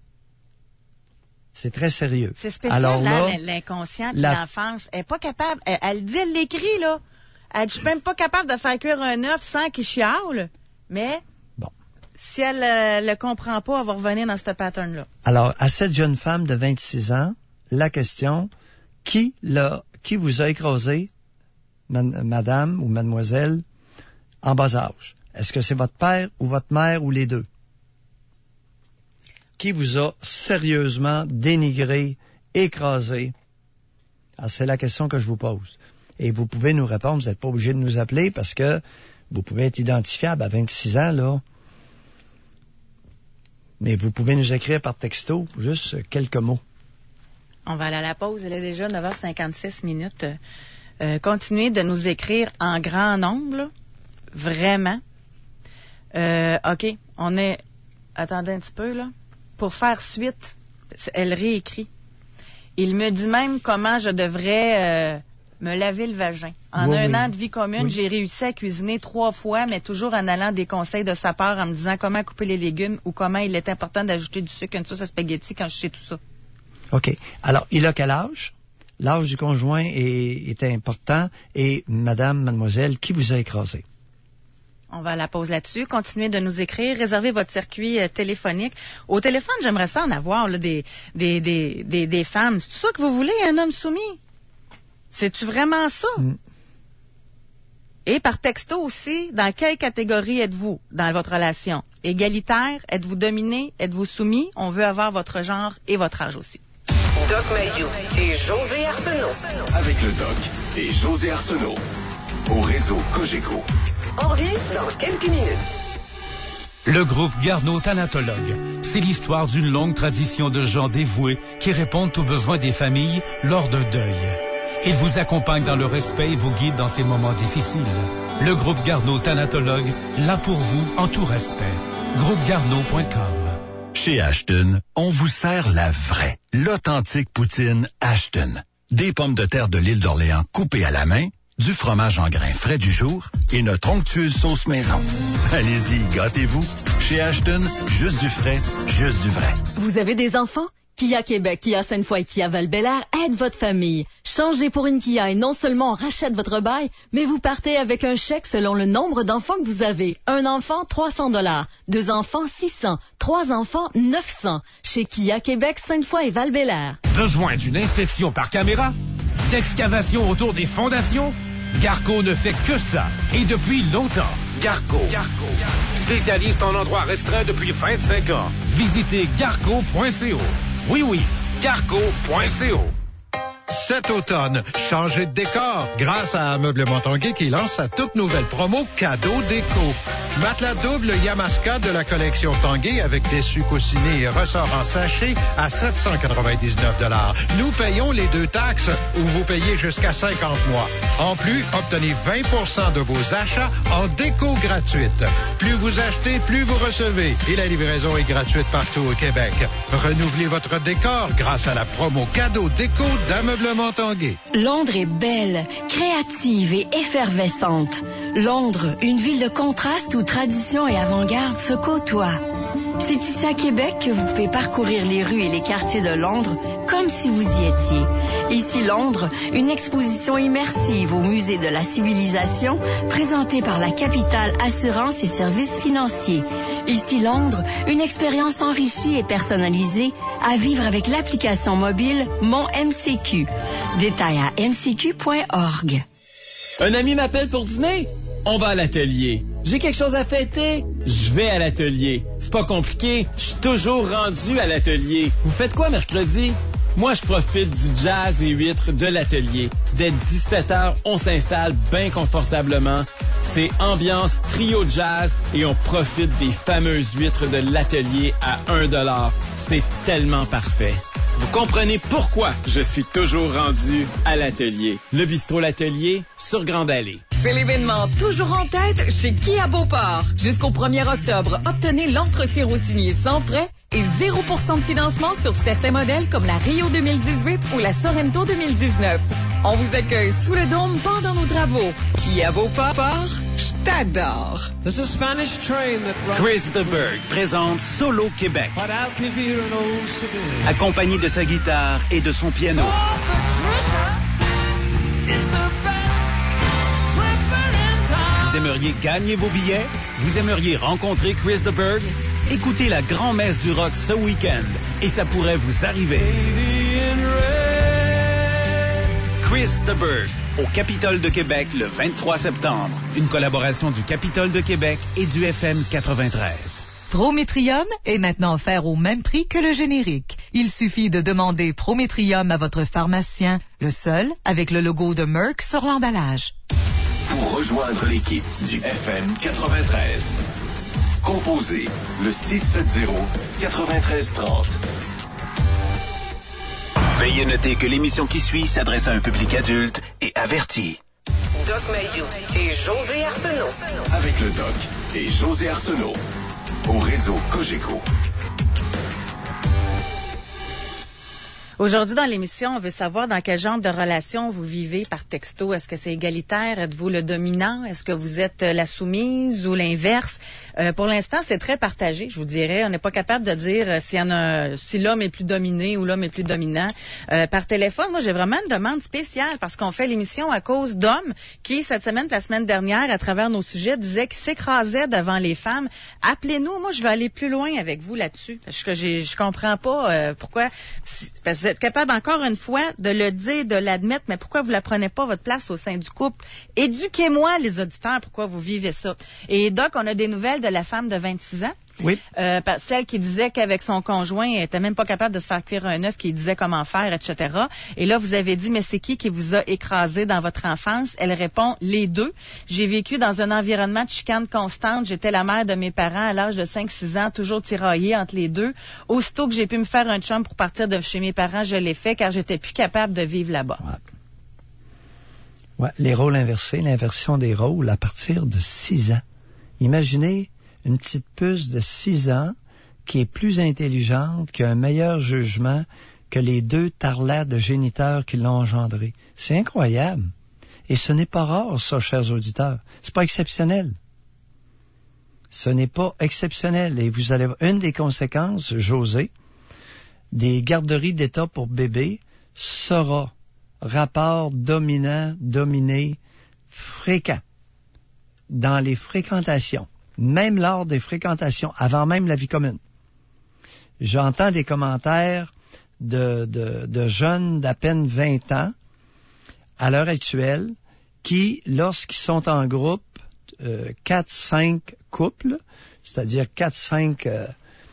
C'est très sérieux.
C'est spécial, alors là, l'inconscient puis l'enfance. Elle est pas capable. Elle dit, elle l'écrit, là. Elle dit, je suis même pas capable de faire cuire un œuf sans qu'il chiale. Mais, si elle le comprend pas, elle va revenir dans ce pattern-là.
Alors, à cette jeune femme de 26 ans, la question, qui vous a écrasé, madame ou mademoiselle, en bas âge? Est-ce que c'est votre père ou votre mère ou les deux? Qui vous a sérieusement dénigré, écrasé? Alors, c'est la question que je vous pose. Et vous pouvez nous répondre, vous n'êtes pas obligé de nous appeler parce que vous pouvez être identifiable à 26 ans, là. Mais vous pouvez nous écrire par texto, juste quelques mots.
On va aller à la pause, il est déjà 9h56 minutes. Continuez de nous écrire en grand nombre, là. Vraiment. OK, on est... Attendez un petit peu, là. Pour faire suite, elle réécrit. Il me dit même comment je devrais me laver le vagin. En un an de vie commune, j'ai réussi à cuisiner 3 fois, mais toujours en allant des conseils de sa part, en me disant comment couper les légumes ou comment il est important d'ajouter du sucre, une sauce à spaghetti quand je sais tout ça.
OK. Alors, il a quel âge? L'âge du conjoint est important. Et mademoiselle, qui vous a écrasé?
On va à la pause là-dessus. Continuez de nous écrire. Réservez votre circuit téléphonique. Au téléphone, j'aimerais ça en avoir là, des femmes. C'est ça que vous voulez, un homme soumis? C'est-tu vraiment ça? Et par texto aussi, dans quelle catégorie êtes-vous dans votre relation? Égalitaire? Êtes-vous dominé? Êtes-vous soumis? On veut avoir votre genre et votre âge aussi.
Doc Mayou et José Arsenault.
Avec le Doc et José Arsenault. Au réseau Cogeco.
On revient dans quelques minutes.
Le groupe Garneau Thanatologue, c'est l'histoire d'une longue tradition de gens dévoués qui répondent aux besoins des familles lors d'un deuil. Ils vous accompagnent dans le respect et vous guident dans ces moments difficiles. Le groupe Garneau Thanatologue, là pour vous en tout respect. groupegarneau.com.
Chez Ashton, on vous sert la vraie, l'authentique poutine Ashton. Des pommes de terre de l'île d'Orléans coupées à la main, du fromage en grains frais du jour et notre onctueuse sauce maison. Allez-y, gâtez-vous. Chez Ashton, juste du frais, juste du vrai.
Vous avez des enfants? Kia Québec, Kia Sainte-Foy et Kia Val-Bélair aident votre famille. Changez pour une Kia et non seulement on rachète votre bail, mais vous partez avec un chèque selon le nombre d'enfants que vous avez. Un enfant, 300 $. 2 enfants, 600. 3 enfants, 900. Chez Kia Québec, Sainte-Foy et Val-Bélair.
Besoin d'une inspection par caméra? D'excavation autour des fondations? Garco ne fait que ça, et depuis longtemps. Garco. Spécialiste en endroits restreints depuis 25 ans. Visitez garco.co. Oui, garco.co.
Cet automne, changez de décor grâce à Ameublement Tanguay qui lance sa toute nouvelle promo Cadeau Déco. Matelas double Yamaska de la collection Tanguay avec dessus coussinés et ressorts en sachet à 799 $. Nous payons les 2 taxes ou vous payez jusqu'à 50 mois. En plus, obtenez 20 % de vos achats en déco gratuite. Plus vous achetez, plus vous recevez. Et la livraison est gratuite partout au Québec. Renouvelez votre décor grâce à la promo Cadeau Déco d'Ameublement Tanguay.
Londres est belle, créative et effervescente. Londres, une ville de contraste où tradition et avant-garde se côtoient. C'est ici à Québec que vous pouvez parcourir les rues et les quartiers de Londres comme si vous y étiez. Ici Londres, une exposition immersive au musée de la civilisation présentée par la capitale Assurance et Services financiers. Ici Londres, une expérience enrichie et personnalisée à vivre avec l'application mobile Mon MCQ. Détails à mcq.org.
Un ami m'appelle pour dîner? On va à l'atelier. J'ai quelque chose à fêter? Je vais à l'atelier. C'est pas compliqué, je suis toujours rendu à l'atelier. Vous faites quoi mercredi? Moi, je profite du jazz et huîtres de l'atelier. Dès 17h, on s'installe bien confortablement. C'est ambiance trio jazz et on profite des fameuses huîtres de l'atelier à 1 $. C'est tellement parfait. Vous comprenez pourquoi je suis toujours rendu à l'atelier. Le bistrot L'Atelier sur Grande Allée.
C'est l'événement toujours en tête chez Kia Beauport. Jusqu'au 1er octobre, obtenez l'entretien routinier sans frais et 0% de financement sur certains modèles comme la Rio 2018 ou la Sorento 2019. On vous accueille sous le dôme pendant nos travaux. Kia Beauport, je t'adore.
Chris de Burgh présente Solo Québec. Accompagné de sa guitare et de son piano. Vous aimeriez gagner vos billets? Vous aimeriez rencontrer Chris de Burgh? Écoutez la grand-messe du rock ce week-end et ça pourrait vous arriver. Chris de Burgh au Capitole de Québec le 23 septembre. Une collaboration du Capitole de Québec et du FM 93.
Prométrium est maintenant offert au même prix que le générique. Il suffit de demander Prométrium à votre pharmacien, le seul avec le logo de Merck sur l'emballage.
Pour rejoindre l'équipe du FM 93, composez le 670-9330.
Veuillez noter que l'émission qui suit s'adresse à un public adulte et averti.
Doc Mayou et José Arsenault.
Avec le Doc et José Arsenault. Au réseau Cogeco.
Aujourd'hui, dans l'émission, on veut savoir dans quel genre de relation vous vivez par texto. Est-ce que c'est égalitaire? Êtes-vous le dominant? Est-ce que vous êtes la soumise ou l'inverse? Pour l'instant, c'est très partagé, je vous dirais. On n'est pas capable de dire si l'homme est plus dominé ou l'homme est plus dominant. Par téléphone, moi, j'ai vraiment une demande spéciale parce qu'on fait l'émission à cause d'hommes qui, cette semaine, la semaine dernière, à travers nos sujets, disaient qu'ils s'écrasaient devant les femmes. Appelez-nous. Moi, je vais aller plus loin avec vous là-dessus. Parce que je comprends pas pourquoi... Parce que vous êtes capable, encore une fois, de le dire, de l'admettre, mais pourquoi vous la prenez pas votre place au sein du couple? Éduquez-moi, les auditeurs, pourquoi vous vivez ça. Et Doc, on a des nouvelles de la femme de 26 ans.
Oui.
Celle qui disait qu'avec son conjoint, elle était même pas capable de se faire cuire un œuf, qui disait comment faire, etc. Et là, vous avez dit, mais c'est qui vous a écrasé dans votre enfance? Elle répond, les deux. J'ai vécu dans un environnement de chicane constante. J'étais la mère de mes parents à l'âge de 5-6 ans, toujours tiraillée entre les deux. Aussitôt que j'ai pu me faire un chum pour partir de chez mes parents, je l'ai fait car j'étais plus capable de vivre là-bas.
Ouais, les rôles inversés, l'inversion des rôles à partir de 6 ans. Imaginez une petite puce de 6 ans qui est plus intelligente, qui a un meilleur jugement que les deux tarlats de géniteurs qui l'ont engendré. C'est incroyable. Et ce n'est pas rare, ça, chers auditeurs. C'est pas exceptionnel. Ce n'est pas exceptionnel. Et vous allez voir une des conséquences, José, des garderies d'État pour bébés sera rapport dominant-dominé fréquent dans les fréquentations. Même lors des fréquentations, avant même la vie commune. J'entends des commentaires de jeunes d'à peine 20 ans, à l'heure actuelle, qui, lorsqu'ils sont en groupe, 4-5 couples, c'est-à-dire 4-5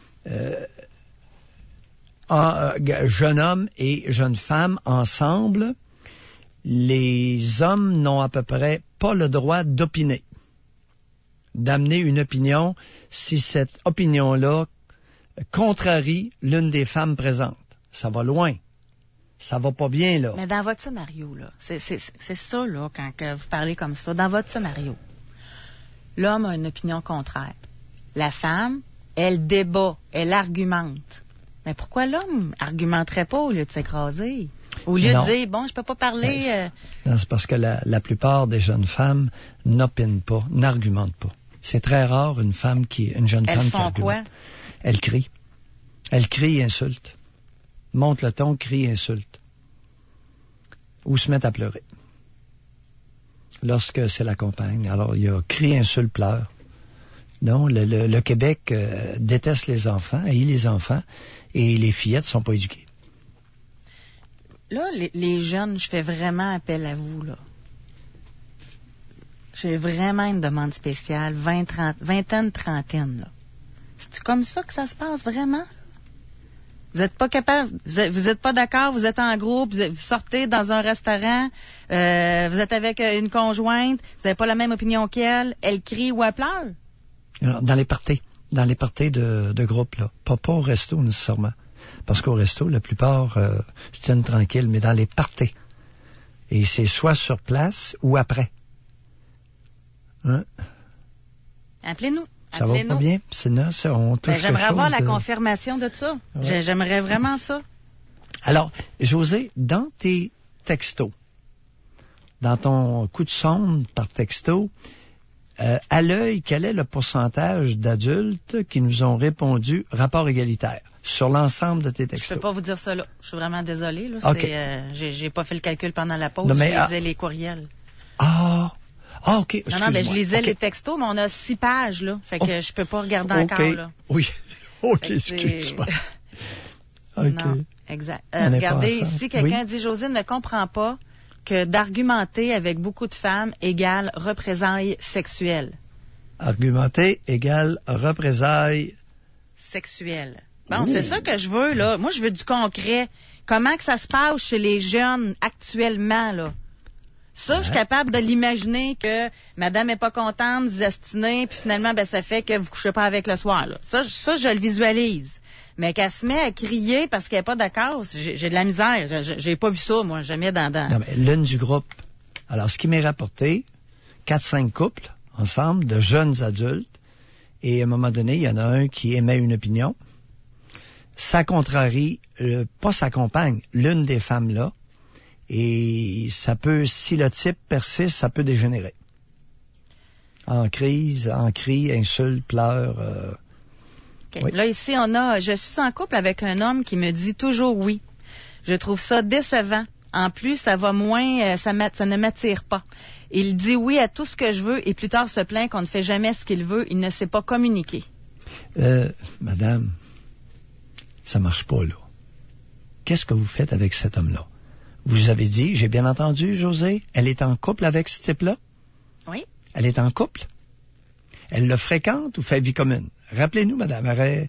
jeunes hommes et jeunes femmes ensemble, les hommes n'ont à peu près pas le droit d'opiner. D'amener une opinion si cette opinion-là contrarie l'une des femmes présentes. Ça va loin. Ça va pas bien, là.
Mais dans votre scénario, là, c'est ça, là, quand vous parlez comme ça. Dans votre scénario, l'homme a une opinion contraire. La femme, elle débat, elle argumente. Mais pourquoi l'homme argumenterait pas au lieu de s'écraser? Au lieu de dire, bon, je peux pas parler...
Non, c'est parce que la plupart des jeunes femmes n'opinent pas, n'argumentent pas. C'est très rare une jeune femme qui argumente.
Elles font quoi?
Elle crie. Elle crie et insulte. Monte le ton, crie et insulte. Ou se met à pleurer. Lorsque c'est la compagne. Alors, il y a cri, insulte, pleure. Non, le Québec déteste les enfants, haït les enfants, et les fillettes sont pas éduquées.
Là, les jeunes, je fais vraiment appel à vous, là. J'ai vraiment une demande spéciale, vingtaine, trentaine, là. C'est comme ça que ça se passe vraiment? Vous êtes pas capable, vous êtes pas d'accord, vous êtes en groupe, vous sortez dans un restaurant, vous êtes avec une conjointe, vous n'avez pas la même opinion qu'elle, elle crie ou elle pleure?
Alors, dans les parties de groupe, là. Pas au resto, nécessairement. Parce qu'au resto, la plupart se tiennent tranquilles, mais dans les parties. Et c'est soit sur place ou après. Hein?
Appelez-nous.
Ça va pas bien? On touche
j'aimerais avoir la
de...
confirmation de ça. Ouais. J'aimerais vraiment ça.
Alors, José, dans tes textos, dans ton coup de sonde par texto, à l'œil, quel est le pourcentage d'adultes qui nous ont répondu rapport égalitaire sur l'ensemble de tes textos?
Je peux pas vous dire ça là. Je suis vraiment désolée. Là. Okay. J'ai pas fait le calcul pendant la pause. Je lisais les courriels.
OK.
Non, je lisais les textos, mais on a 6 pages, là. Fait que je peux pas regarder encore, là.
Oui. OK, excuse-moi.
OK. Non, exact. Regardez, ici, quelqu'un dit, Josine ne comprend pas que d'argumenter avec beaucoup de femmes égale représailles sexuelles.
Argumenter égale représailles
sexuelles. Bon, c'est ça que je veux, là. Moi, je veux du concret. Comment que ça se passe chez les jeunes actuellement, là? Ça, je suis capable de l'imaginer que madame est pas contente, vous estinez, puis finalement, ça fait que vous couchez pas avec le soir, là. Ça, je le visualise. Mais qu'elle se met à crier parce qu'elle est pas d'accord, j'ai de la misère. J'ai pas vu ça, moi, jamais dans...
Non, mais l'une du groupe. Alors, ce qui m'est rapporté, 4-5 couples, ensemble, de jeunes adultes, et à un moment donné, il y en a un qui émet une opinion. Ça contrarie, pas sa compagne, l'une des femmes-là, et ça peut, si le type persiste, ça peut dégénérer. En crise, en cris, insultes, pleurs.
Okay. Oui. Là, ici, je suis en couple avec un homme qui me dit toujours oui. Je trouve ça décevant. En plus, ça va moins, ça ne m'attire pas. Il dit oui à tout ce que je veux et plus tard se plaint qu'on ne fait jamais ce qu'il veut. Il ne sait pas communiquer.
Madame, ça marche pas, là. Qu'est-ce que vous faites avec cet homme-là? Vous avez dit, j'ai bien entendu, José, elle est en couple avec ce type-là?
Oui.
Elle est en couple? Elle le fréquente ou fait vie commune? Rappelez-nous, madame,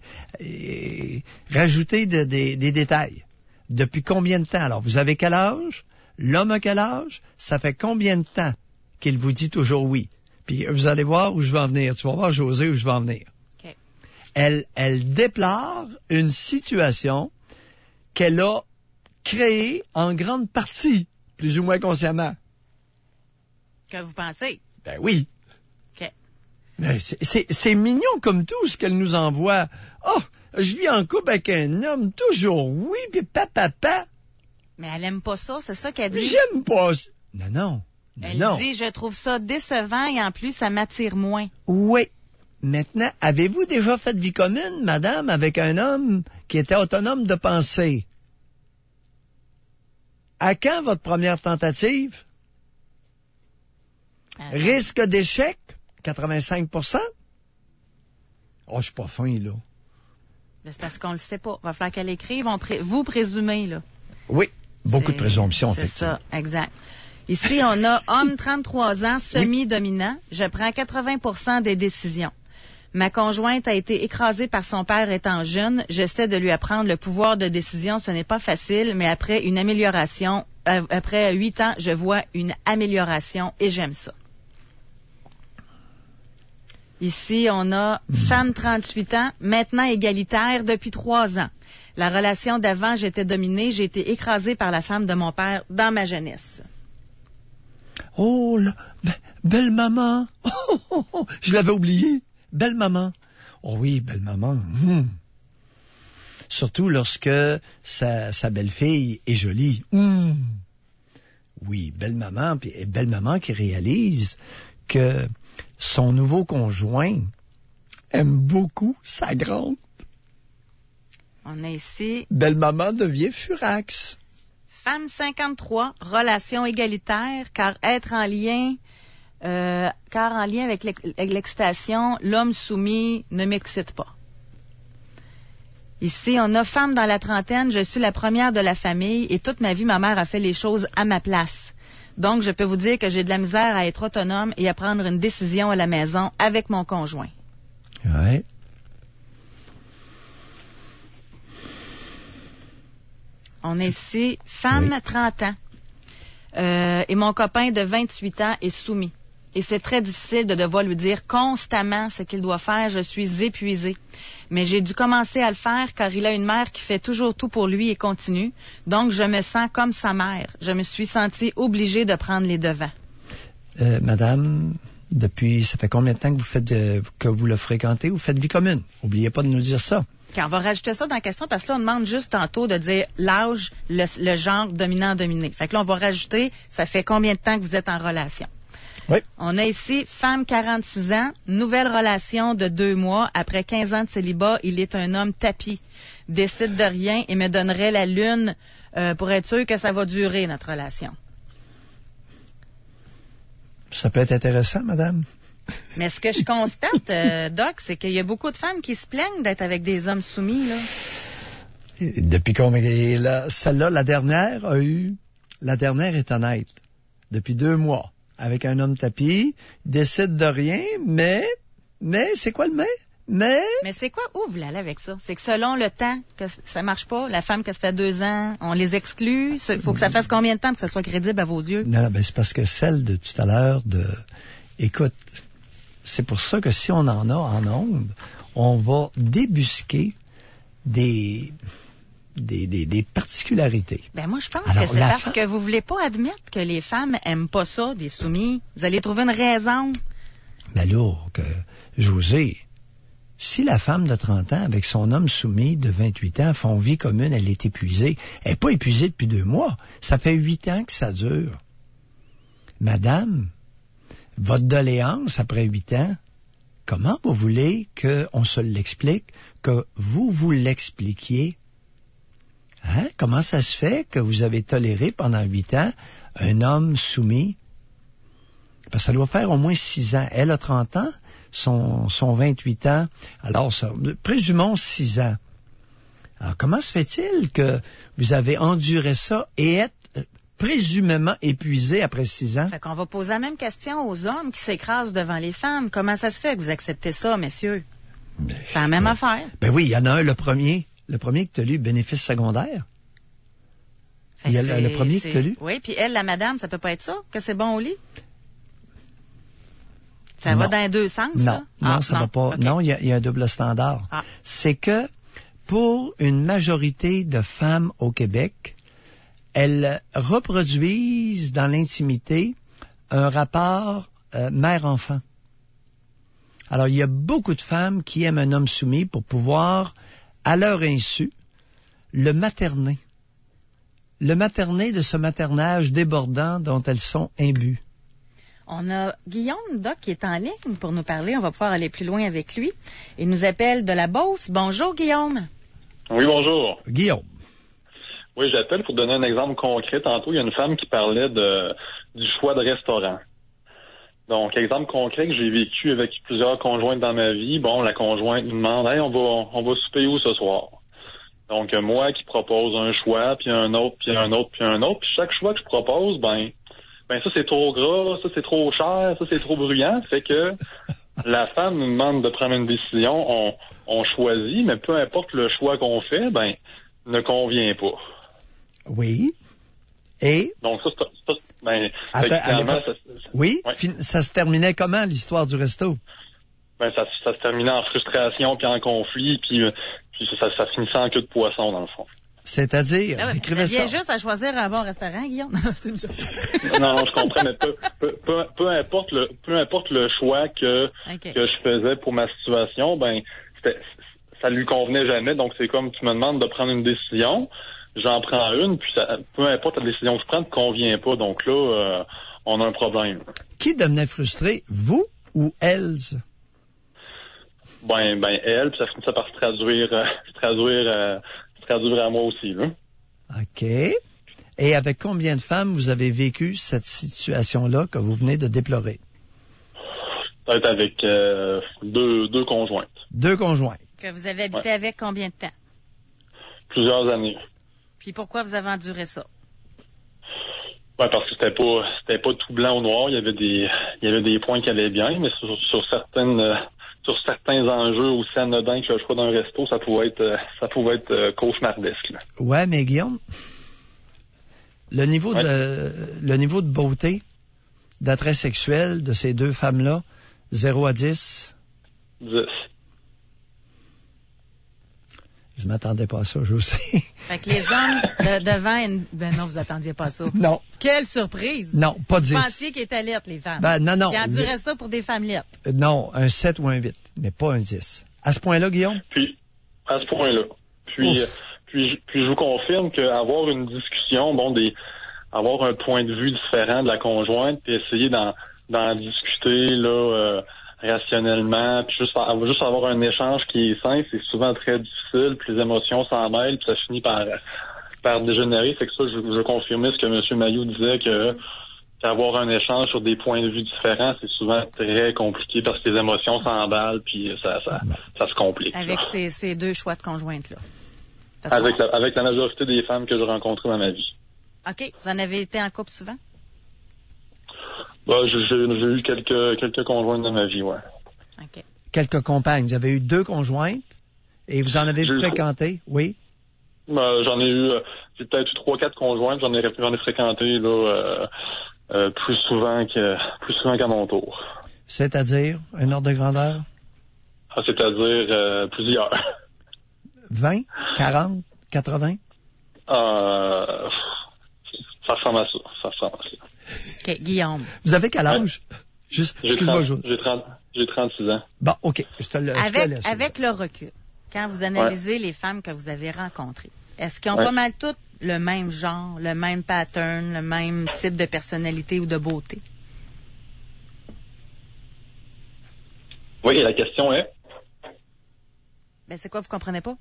rajoutez des détails. Depuis combien de temps? Alors, vous avez quel âge? L'homme a quel âge? Ça fait combien de temps qu'il vous dit toujours oui? Puis vous allez voir où je vais en venir. Tu vas voir, José, où je vais en venir.
Okay.
Elle déplore une situation qu'elle a créée en grande partie, plus ou moins consciemment.
Que vous pensez?
Ben oui.
OK.
Mais c'est mignon comme tout ce qu'elle nous envoie. Oh, je vis en couple avec un homme, toujours oui, puis papa.
Mais elle aime pas ça, c'est ça qu'elle dit?
J'aime pas ça. Non.
Elle dit, je trouve ça décevant et en plus, ça m'attire moins.
Oui. Maintenant, avez-vous déjà fait vie commune, madame, avec un homme qui était autonome de pensée? À quand votre première tentative? Risque d'échec, 85%. Oh, je suis pas fin, là.
C'est parce qu'on le sait pas. Il va falloir qu'elle écrive. Vous présumez, là.
Oui, beaucoup de présomptions,
c'est ça, exact. Ici, on a homme 33 ans, semi-dominant. Je prends 80% des décisions. Ma conjointe a été écrasée par son père étant jeune. J'essaie de lui apprendre le pouvoir de décision. Ce n'est pas facile, mais après 8 ans, je vois une amélioration et j'aime ça. Ici, on a femme 38 ans, maintenant égalitaire depuis 3 ans. La relation d'avant, j'étais dominée, j'ai été écrasée par la femme de mon père dans ma jeunesse.
Oh là, belle maman. Je l'avais oublié. Belle maman. Oh oui, belle maman. Surtout lorsque sa belle-fille est jolie. Oui, belle maman, puis belle maman qui réalise que son nouveau conjoint aime beaucoup sa grande.
On a ici...
Belle maman devient furax.
Femme 53, relation égalitaire, car en lien avec l'excitation, l'homme soumis ne m'excite pas. Ici, on a femme dans la trentaine, je suis la première de la famille et toute ma vie, ma mère a fait les choses à ma place. Donc, je peux vous dire que j'ai de la misère à être autonome et à prendre une décision à la maison avec mon conjoint.
Ouais.
On est ici, femme 30 ans. Et mon copain de 28 ans est soumis. Et c'est très difficile de devoir lui dire constamment ce qu'il doit faire. Je suis épuisée. Mais j'ai dû commencer à le faire car il a une mère qui fait toujours tout pour lui et continue. Donc, je me sens comme sa mère. Je me suis sentie obligée de prendre les devants.
Madame, Ça fait combien de temps que vous le fréquentez? Vous faites vie commune. Oubliez pas de nous dire ça.
Okay, on va rajouter ça dans la question parce que là, on demande juste tantôt de dire l'âge, le genre dominant-dominé. Fait que là, on va rajouter, ça fait combien de temps que vous êtes en relation?
Oui.
On a ici, femme 46 ans, nouvelle relation de 2 mois. Après 15 ans de célibat, il est un homme tapis. Décide de rien et me donnerait la lune pour être sûr que ça va durer, notre relation. Ça
peut être intéressant, madame.
Mais ce que je constate, Doc, c'est qu'il y a beaucoup de femmes qui se plaignent d'être avec des hommes soumis, là.
Depuis combien... Celle-là, la dernière est honnête. Depuis 2 mois. Avec un homme tapis, décide de rien, mais, c'est quoi le mais? Mais
c'est quoi? Où vous voulez aller avec ça? C'est que selon le temps, que ça marche pas, la femme que ça fait 2 ans, on les exclut. Il faut que ça fasse combien de temps pour que ça soit crédible à vos yeux?
Non, ben c'est parce que celle de tout à l'heure écoute, c'est pour ça que si on en a en ondes, on va débusquer des particularités.
Ben moi, je pense que c'est parce que vous voulez pas admettre que les femmes aiment pas ça, des soumis. Vous allez trouver une raison.
Mais là, José, si la femme de 30 ans avec son homme soumis de 28 ans font vie commune, elle est épuisée. Elle n'est pas épuisée depuis 2 mois. Ça fait 8 ans que ça dure. Madame, votre doléance après 8 ans, comment vous voulez qu'on se l'explique, que vous l'expliquiez? Hein? Comment ça se fait que vous avez toléré pendant 8 ans un homme soumis? Parce que ça doit faire au moins 6 ans. Elle a 30 ans, son 28 ans. Alors, présumons 6 ans. Alors, comment se fait-il que vous avez enduré ça et être présumément épuisé après 6 ans?
Fait qu'on va poser la même question aux hommes qui s'écrasent devant les femmes. Comment ça se fait que vous acceptez ça, messieurs? C'est la même affaire.
Ben oui, il y en a un, le premier que tu as lu, bénéfice secondaire. Il y a le premier que tu as lu.
Oui, puis elle, la madame, ça peut pas être ça, que c'est bon au lit? Ça va dans les 2 sens, ça?
Non, ça va pas. Okay. Non, il y a un double standard. C'est que pour une majorité de femmes au Québec, elles reproduisent dans l'intimité un rapport mère-enfant. Alors, il y a beaucoup de femmes qui aiment un homme soumis pour pouvoir, à leur insu, le materner de ce maternage débordant dont elles sont imbues.
On a Guillaume, Doc, qui est en ligne pour nous parler. On va pouvoir aller plus loin avec lui. Il nous appelle de la Beauce. Bonjour, Guillaume.
Oui, bonjour.
Guillaume.
Oui, j'appelle pour donner un exemple concret. Tantôt, il y a une femme qui parlait du choix de restaurant. Donc, exemple concret que j'ai vécu avec plusieurs conjointes dans ma vie. Bon, la conjointe me demande, hey, on va souper où ce soir? Donc, moi qui propose un choix, puis un autre, puis un autre, puis un autre. Puis chaque choix que je propose, ben ça c'est trop gras, ça c'est trop cher, ça c'est trop bruyant. Fait que la femme nous demande de prendre une décision, on choisit, mais peu importe le choix qu'on fait, ne convient pas.
Oui. Et?
Donc ça
oui? Ouais. Ça se terminait comment, l'histoire du resto?
Ça se terminait en frustration, puis en conflit, puis ça finissait en queue de poisson, dans le fond.
C'est-à-dire,
écrivez ça. Juste à choisir un bon restaurant, Guillaume. C'est une joke.
Non, je comprends, mais peu importe le choix que je faisais pour ma situation, ça lui convenait jamais. Donc, c'est comme tu me demandes de prendre une décision, j'en prends une, puis peu importe la décision que je prends, ne convient pas. Donc là, on a un problème.
Qui devenait frustré, vous ou elles?
Elle, puis ça finissait par se traduire à moi aussi, là.
OK. Et avec combien de femmes vous avez vécu cette situation-là que vous venez de déplorer?
Peut-être avec 2 conjointes.
2 conjointes.
Que vous avez habité avec combien de temps?
Plusieurs années.
Puis pourquoi vous avez enduré ça?
Parce que c'était pas tout blanc ou noir. Il y avait des points qui allaient bien, mais sur certains enjeux aussi anodins que le choix d'un resto, ça pouvait être cauchemardesque, là.
Ouais, mais Guillaume, le niveau de beauté, d'attrait sexuel de ces 2 femmes-là, 0 à 10?
10.
Je m'attendais pas à ça, je sais.
Fait que les hommes devant une... Ben non, vous attendiez pas à ça.
Non.
Quelle surprise!
Non, pas 10.
Vous pensiez qu'ils étaient lettres, les femmes.
Ben non.
Qui enduraient ça pour des femmes lettres.
Non, un 7 ou un 8, mais pas un 10. À ce point-là, Guillaume?
Puis, à ce point-là. Puis je vous confirme qu'avoir une discussion, avoir un point de vue différent de la conjointe, puis essayer d'en discuter, là, rationnellement, puis juste avoir un échange qui est sain, c'est souvent très difficile, puis les émotions s'en mêlent, puis ça finit par dégénérer. Fait que ça, je veux confirmer ce que M. Mailloux disait, qu'avoir un échange sur des points de vue différents, c'est souvent très compliqué parce que les émotions s'emballent, puis ça se complique.
Avec ces deux choix de conjointes-là.
Avec la majorité des femmes que j'ai rencontrées dans ma vie.
OK. Vous en avez été en couple souvent?
J'ai eu quelques conjointes dans ma vie, ouais.
OK.
Quelques compagnes. Vous avez eu 2 conjointes et vous en avez fréquenté, oui?
J'en ai eu, j'ai peut-être eu 3-4 conjointes. J'en ai fréquenté, là, plus souvent qu'à mon tour.
C'est-à-dire, un ordre de grandeur?
C'est-à-dire, plusieurs.
20, 40, 80?
Ça ressemble à ça.
OK, Guillaume.
Vous avez quel âge? Excuse-moi,
j'ai 36 ans.
Bon, OK. Je te laisse.
Avec le recul, quand vous analysez les femmes que vous avez rencontrées, est-ce qu'ils ont pas mal toutes le même genre, le même pattern, le même type de personnalité ou de beauté?
Oui, et la question est?
Ben, c'est quoi, vous comprenez pas?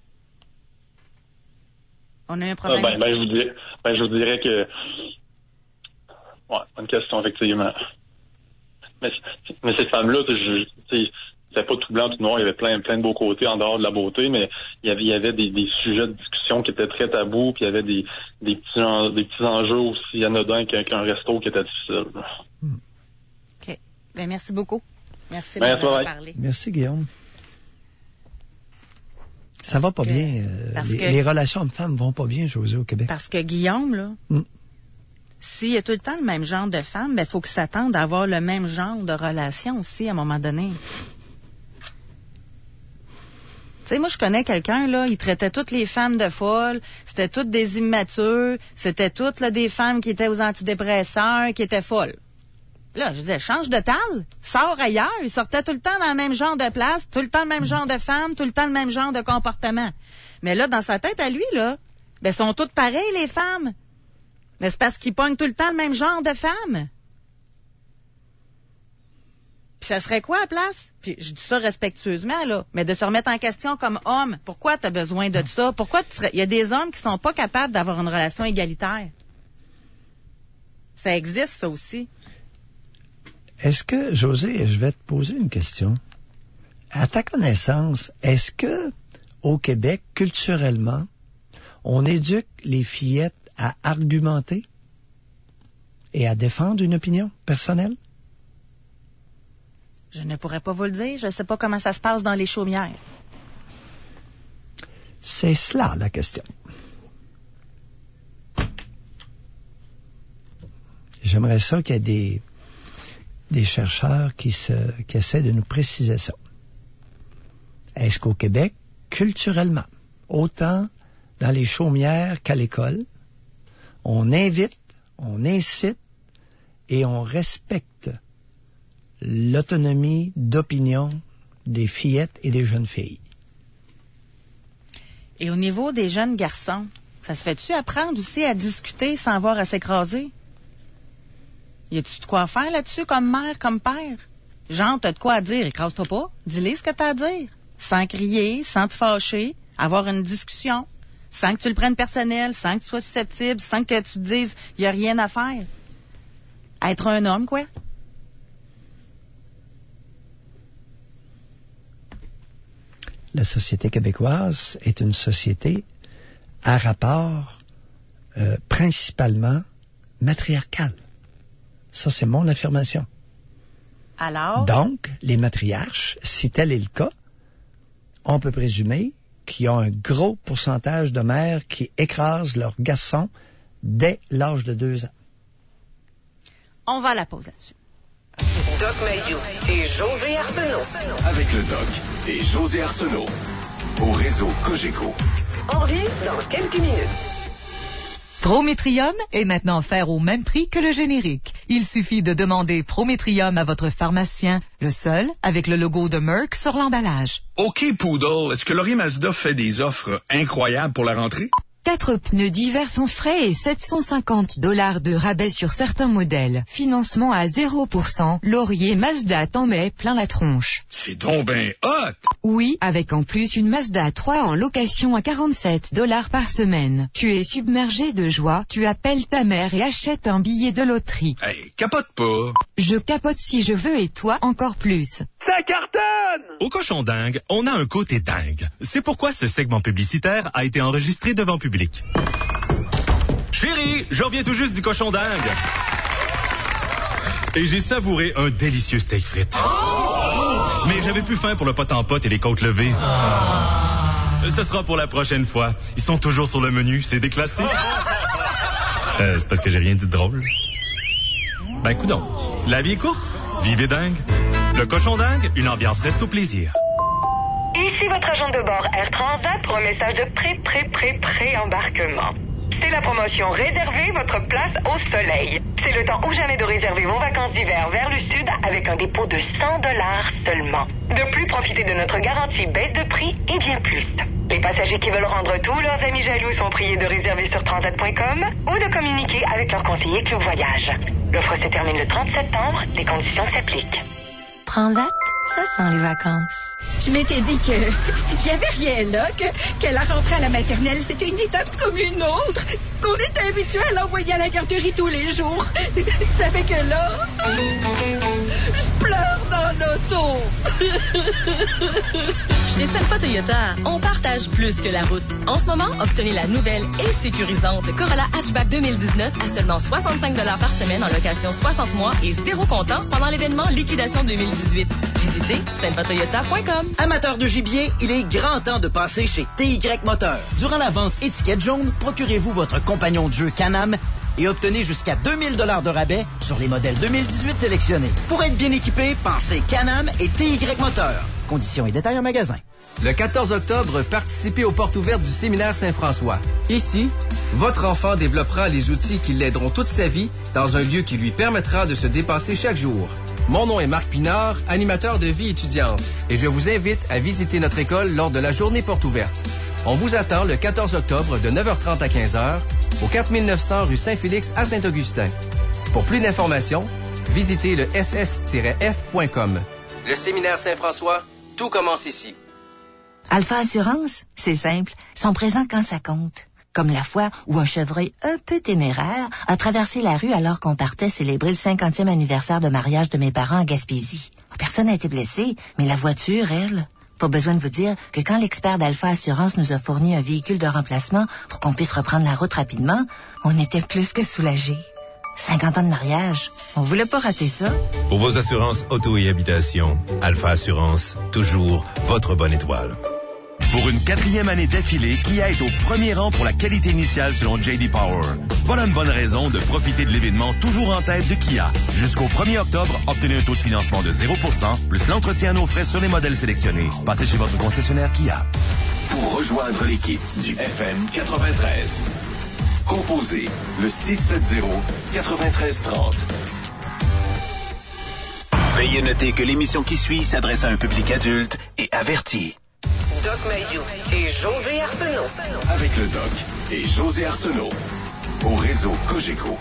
On a eu un problème.
Je vous dirais que... Ouais, bonne question, effectivement. Mais ces femmes-là, c'était pas tout blanc, tout noir, il y avait plein de beaux côtés en dehors de la beauté, mais il y avait des sujets de discussion qui étaient très tabous, puis il y avait des petits enjeux aussi anodins qu'un resto qui était difficile.
OK. Ben, merci beaucoup. Merci de nous avoir parlé.
Merci, Guillaume. Ça va pas bien. Les relations hommes-femmes vont pas bien, José, au Québec.
Parce que Guillaume, là, s'il y a tout le temps le même genre de femme, ben, faut qu'il s'attende à avoir le même genre de relation aussi, à un moment donné. Tu sais, moi, je connais quelqu'un, là, il traitait toutes les femmes de folles, c'était toutes des immatures, c'était toutes, là, des femmes qui étaient aux antidépresseurs, qui étaient folles. Là, je disais, change de talle, sors ailleurs. Il sortait tout le temps dans le même genre de place, tout le temps le même genre de femme, tout le temps le même genre de comportement. Mais là, dans sa tête à lui, là, ben, sont toutes pareilles, les femmes. Mais c'est parce qu'ils pognent tout le temps le même genre de femmes. Puis ça serait quoi à la place? Puis je dis ça respectueusement, là, mais de se remettre en question comme homme. Pourquoi tu as besoin de ça? Pourquoi il y a des hommes qui sont pas capables d'avoir une relation égalitaire? Ça existe, ça aussi.
Est-ce que, José, je vais te poser une question. À ta connaissance, est-ce que au Québec, culturellement, on éduque les fillettes à argumenter et à défendre une opinion personnelle?
Je ne pourrais pas vous le dire. Je ne sais pas comment ça se passe dans les chaumières.
C'est cela, la question. J'aimerais ça qu'il y ait des chercheurs qui essaient de nous préciser ça. Est-ce qu'au Québec, culturellement, autant dans les chaumières qu'à l'école, on invite, on incite et on respecte l'autonomie d'opinion des fillettes et des jeunes filles?
Et au niveau des jeunes garçons, ça se fait-tu apprendre aussi à discuter sans avoir à s'écraser? Y a-tu de quoi faire là-dessus comme mère, comme père? Genre, t'as de quoi à dire, écrase-toi pas. Dis-les ce que t'as à dire. Sans crier, sans te fâcher, avoir une discussion, sans que tu le prennes personnel, sans que tu sois susceptible, sans que tu te dises, y a rien à faire. Être un homme, quoi.
La société québécoise est une société à rapport principalement matriarcal. Ça, c'est mon affirmation.
Alors?
Donc, les matriarches, si tel est le cas, on peut présumer qu'il y a un gros pourcentage de mères qui écrasent leurs garçons dès l'âge de 2 ans.
On va à la pause là-dessus.
Doc Mailloux et José Arsenault.
Avec le Doc et José Arsenault. au réseau Cogeco.
On revient dans quelques minutes.
Prométrium est maintenant offert au même prix que le générique. Il suffit de demander Prométrium à votre pharmacien, le seul avec le logo de Merck sur l'emballage.
OK, Poodle, est-ce que Laurie Mazda fait des offres incroyables pour la rentrée?
4 pneus divers sans frais et $750 de rabais sur certains modèles. Financement à 0%. Laurier Mazda t'en met plein la tronche.
C'est donc ben hot!
Oui, avec en plus une Mazda 3 en location à $47 par semaine. Tu es submergé de joie, tu appelles ta mère et achètes un billet de loterie.
Hey, capote pas!
Je capote si je veux et toi encore plus.
Ça cartonne! Au Cochon Dingue, on a un côté dingue. C'est pourquoi ce segment publicitaire a été enregistré devant public. Chérie, je reviens tout juste du Cochon Dingue. Et j'ai savouré un délicieux steak frites. Mais j'avais plus faim pour le pot en pot et les côtes levées. Ce sera pour la prochaine fois. Ils sont toujours sur le menu, c'est déclassé. C'est parce que j'ai rien dit de drôle. Ben, coudonc, la vie est courte. Vivez dingue. Le Cochon Dingue, une ambiance reste au plaisir.
Ici votre agent de bord Air Transat pour un message de pré-embarquement. C'est la promotion Réservez votre place au soleil. C'est le temps ou jamais de réserver vos vacances d'hiver vers le sud avec un dépôt de $100 seulement. De plus, profitez de notre garantie baisse de prix et bien plus. Les passagers qui veulent rendre tous leurs amis jaloux sont priés de réserver sur transat.com ou de communiquer avec leur conseiller Club Voyage. L'offre se termine le 30 septembre. Les conditions s'appliquent.
Transat, ça sent les vacances.
Je m'étais dit qu'il n'y avait rien là, que la rentrée à la maternelle, c'était une étape comme une autre, qu'on était habitué à l'envoyer à la garderie tous les jours. Ça fait que là, je pleure dans l'auto.
Chez Senfa Toyota, on partage plus que la route. En ce moment, obtenez la nouvelle et sécurisante Corolla Hatchback 2019 à seulement $65 par semaine en location 60 mois et 0 comptant pendant l'événement Liquidation 2018. Visitez senfatoyota.com.
Amateurs de gibier, il est grand temps de passer chez TY Moteur. Durant la vente étiquette jaune, procurez-vous votre compagnon de jeu Can-Am et obtenez jusqu'à 2000 $ de rabais sur les modèles 2018 sélectionnés. Pour être bien équipé, pensez Can-Am et TY Moteur. Conditions et détails en magasin.
Le 14 octobre, participez aux portes ouvertes du séminaire Saint-François. Ici, votre enfant développera les outils qui l'aideront toute sa vie dans un lieu qui lui permettra de se dépasser chaque jour. Mon nom est Marc Pinard, animateur de vie étudiante, et je vous invite à visiter notre école lors de la journée porte ouverte. On vous attend le 14 octobre de 9h30 à 15h au 4900 rue Saint-Félix à Saint-Augustin. Pour plus d'informations, visitez le ss-f.com. Le séminaire Saint-François, tout commence ici.
Alpha Assurance, c'est simple, sont présents quand ça compte. Comme la fois où un chevreuil un peu téméraire a traversé la rue alors qu'on partait célébrer le 50e anniversaire de mariage de mes parents en Gaspésie. Personne n'a été blessé, mais la voiture, elle... Pas besoin de vous dire que quand l'expert d'Alpha Assurance nous a fourni un véhicule de remplacement pour qu'on puisse reprendre la route rapidement, on était plus que soulagés. 50 ans de mariage, on voulait pas rater ça.
Pour vos assurances auto et habitation, Alpha Assurance, toujours votre bonne étoile.
Pour une 4e année d'affilée, Kia est au premier rang pour la qualité initiale selon J.D. Power. Voilà une bonne raison de profiter de l'événement toujours en tête de Kia. Jusqu'au 1er octobre, obtenez un taux de financement de 0%, plus l'entretien à nos frais sur les modèles sélectionnés. Passez chez votre concessionnaire Kia.
Pour rejoindre l'équipe du FM 93, composez le 670-9330.
Veuillez noter que l'émission qui suit s'adresse à un public adulte et averti.
Doc Mayou et José Arsenault.
Avec le Doc et José Arsenault. Au réseau Cogeco.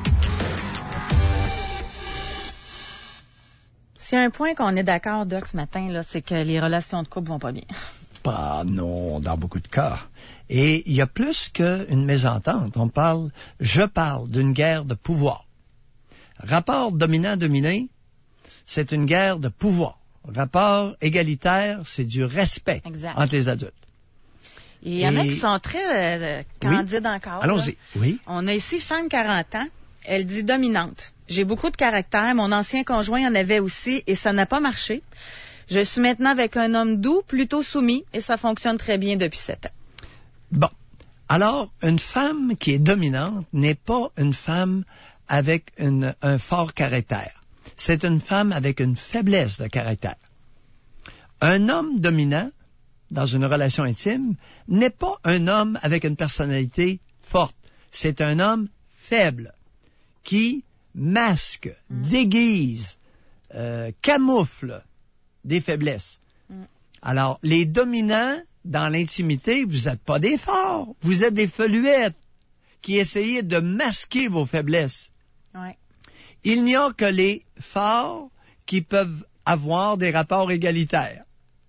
S'il y a un point qu'on est d'accord, Doc, ce matin, là, c'est que les relations de couple vont pas bien.
Bah non, dans beaucoup de cas. Et il y a plus qu'une mésentente. Je parle d'une guerre de pouvoir. Rapport dominant-dominé, c'est une guerre de pouvoir. Rapport égalitaire, c'est du respect entre les adultes.
Et il y en a qui sont très candides encore.
Allons-y.
Là.
Oui.
On a ici femme 40 ans. Elle dit dominante. J'ai beaucoup de caractère. Mon ancien conjoint en avait aussi et ça n'a pas marché. Je suis maintenant avec un homme doux, plutôt soumis et ça fonctionne très bien depuis 7 ans.
Bon. Alors, une femme qui est dominante n'est pas une femme avec un fort caractère. C'est une femme avec une faiblesse de caractère. Un homme dominant dans une relation intime n'est pas un homme avec une personnalité forte. C'est un homme faible qui masque, déguise, camoufle des faiblesses. Alors, les dominants dans l'intimité, vous n'êtes pas des forts, vous êtes des feluettes qui essayez de masquer vos faiblesses.
Ouais.
Il n'y a que les forts qui peuvent avoir des rapports égalitaires.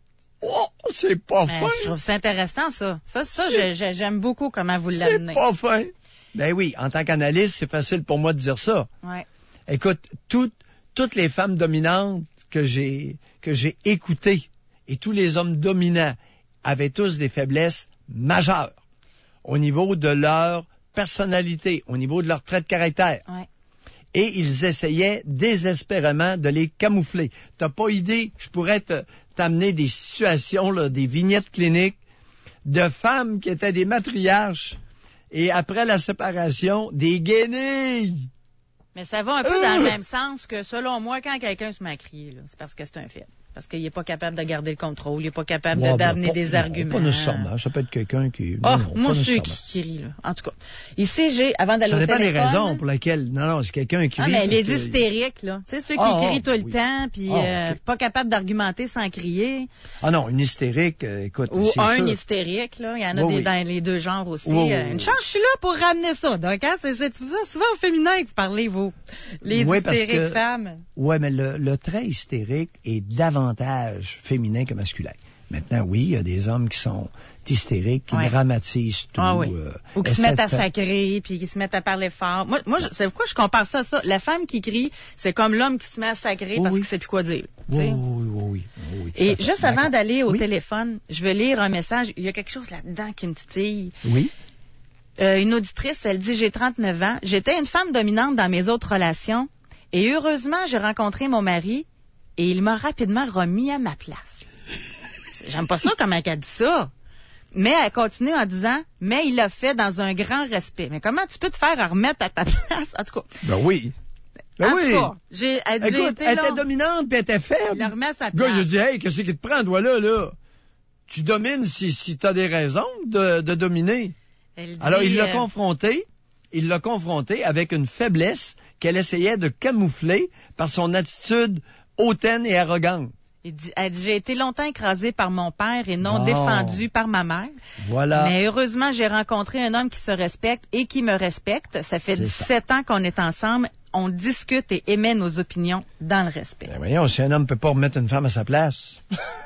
Oh, c'est pas fin!
Je trouve ça intéressant, ça. Ça, j'aime beaucoup comment vous l'amenez.
C'est pas fin! Ben oui, en tant qu'analyste, c'est facile pour moi de dire ça.
Ouais.
Écoute, toutes les femmes dominantes que j'ai écoutées et tous les hommes dominants avaient tous des faiblesses majeures au niveau de leur personnalité, au niveau de leur trait de caractère.
Ouais.
Et ils essayaient désespérément de les camoufler. T'as pas idée, je pourrais t'amener des situations, là, des vignettes cliniques de femmes qui étaient des matriarches et après la séparation, des guenilles.
Mais ça va un peu dans le même sens que, selon moi, quand quelqu'un se met à crier, là, c'est parce que c'est un fait. Parce qu'il n'est pas capable de garder le contrôle, il n'est pas capable d'amener des arguments.
Pas nécessairement, ça peut être quelqu'un qui...
moi, ceux qui crient, là. En tout cas. Ici, avant d'aller au téléphone...
Ça dépend des raisons pour lesquelles... Non, c'est quelqu'un qui crie...
mais les hystériques, là. Tu sais, ceux qui crient tout le temps, puis pas capable d'argumenter sans crier.
Ah non, une hystérique, écoute,
ou
c'est
un
sûr.
Hystérique, là. Il y en a dans les deux genres aussi. Une chance, je suis là pour ramener ça. Donc, hein, c'est souvent au féminin que vous parlez, vous. Les hystériques femmes.
Oui, mais le trait hystérique est davantage féminin que masculin. Maintenant, oui, il y a des hommes qui sont hystériques, qui dramatisent tout.
Ou qui se mettent à sacrer, puis qui se mettent à parler fort. Moi, c'est pourquoi je compare ça à ça. La femme qui crie, c'est comme l'homme qui se met à sacrer parce qu'il ne sait plus quoi dire.
Oui.
Et juste avant d'aller au téléphone, je vais lire un message. Il y a quelque chose là-dedans qui me titille.
Oui.
Une auditrice, elle dit, j'ai 39 ans. J'étais une femme dominante dans mes autres relations. Et heureusement, j'ai rencontré mon mari et il m'a rapidement remis à ma place. J'aime pas ça comment elle dit ça. Mais elle continue en disant, mais il l'a fait dans un grand respect. Mais comment tu peux te faire remettre à ta place? En tout cas.
Ben oui.
En tout cas, elle
était dominante puis elle était faible.
Il la remet à sa place.
Le gars, il a dit, hey, qu'est-ce qui te prend, toi, là? Tu domines si t'as des raisons de dominer. Alors, il l'a confronté avec une faiblesse qu'elle essayait de camoufler par son attitude hautaine et arrogante.
Elle dit, j'ai été longtemps écrasée par mon père et non défendue par ma mère.
Voilà.
Mais heureusement, j'ai rencontré un homme qui se respecte et qui me respecte. Ça fait 17 ans qu'on est ensemble. On discute et émet nos opinions dans le respect.
Ben voyons, si un homme peut pas remettre une femme à sa place,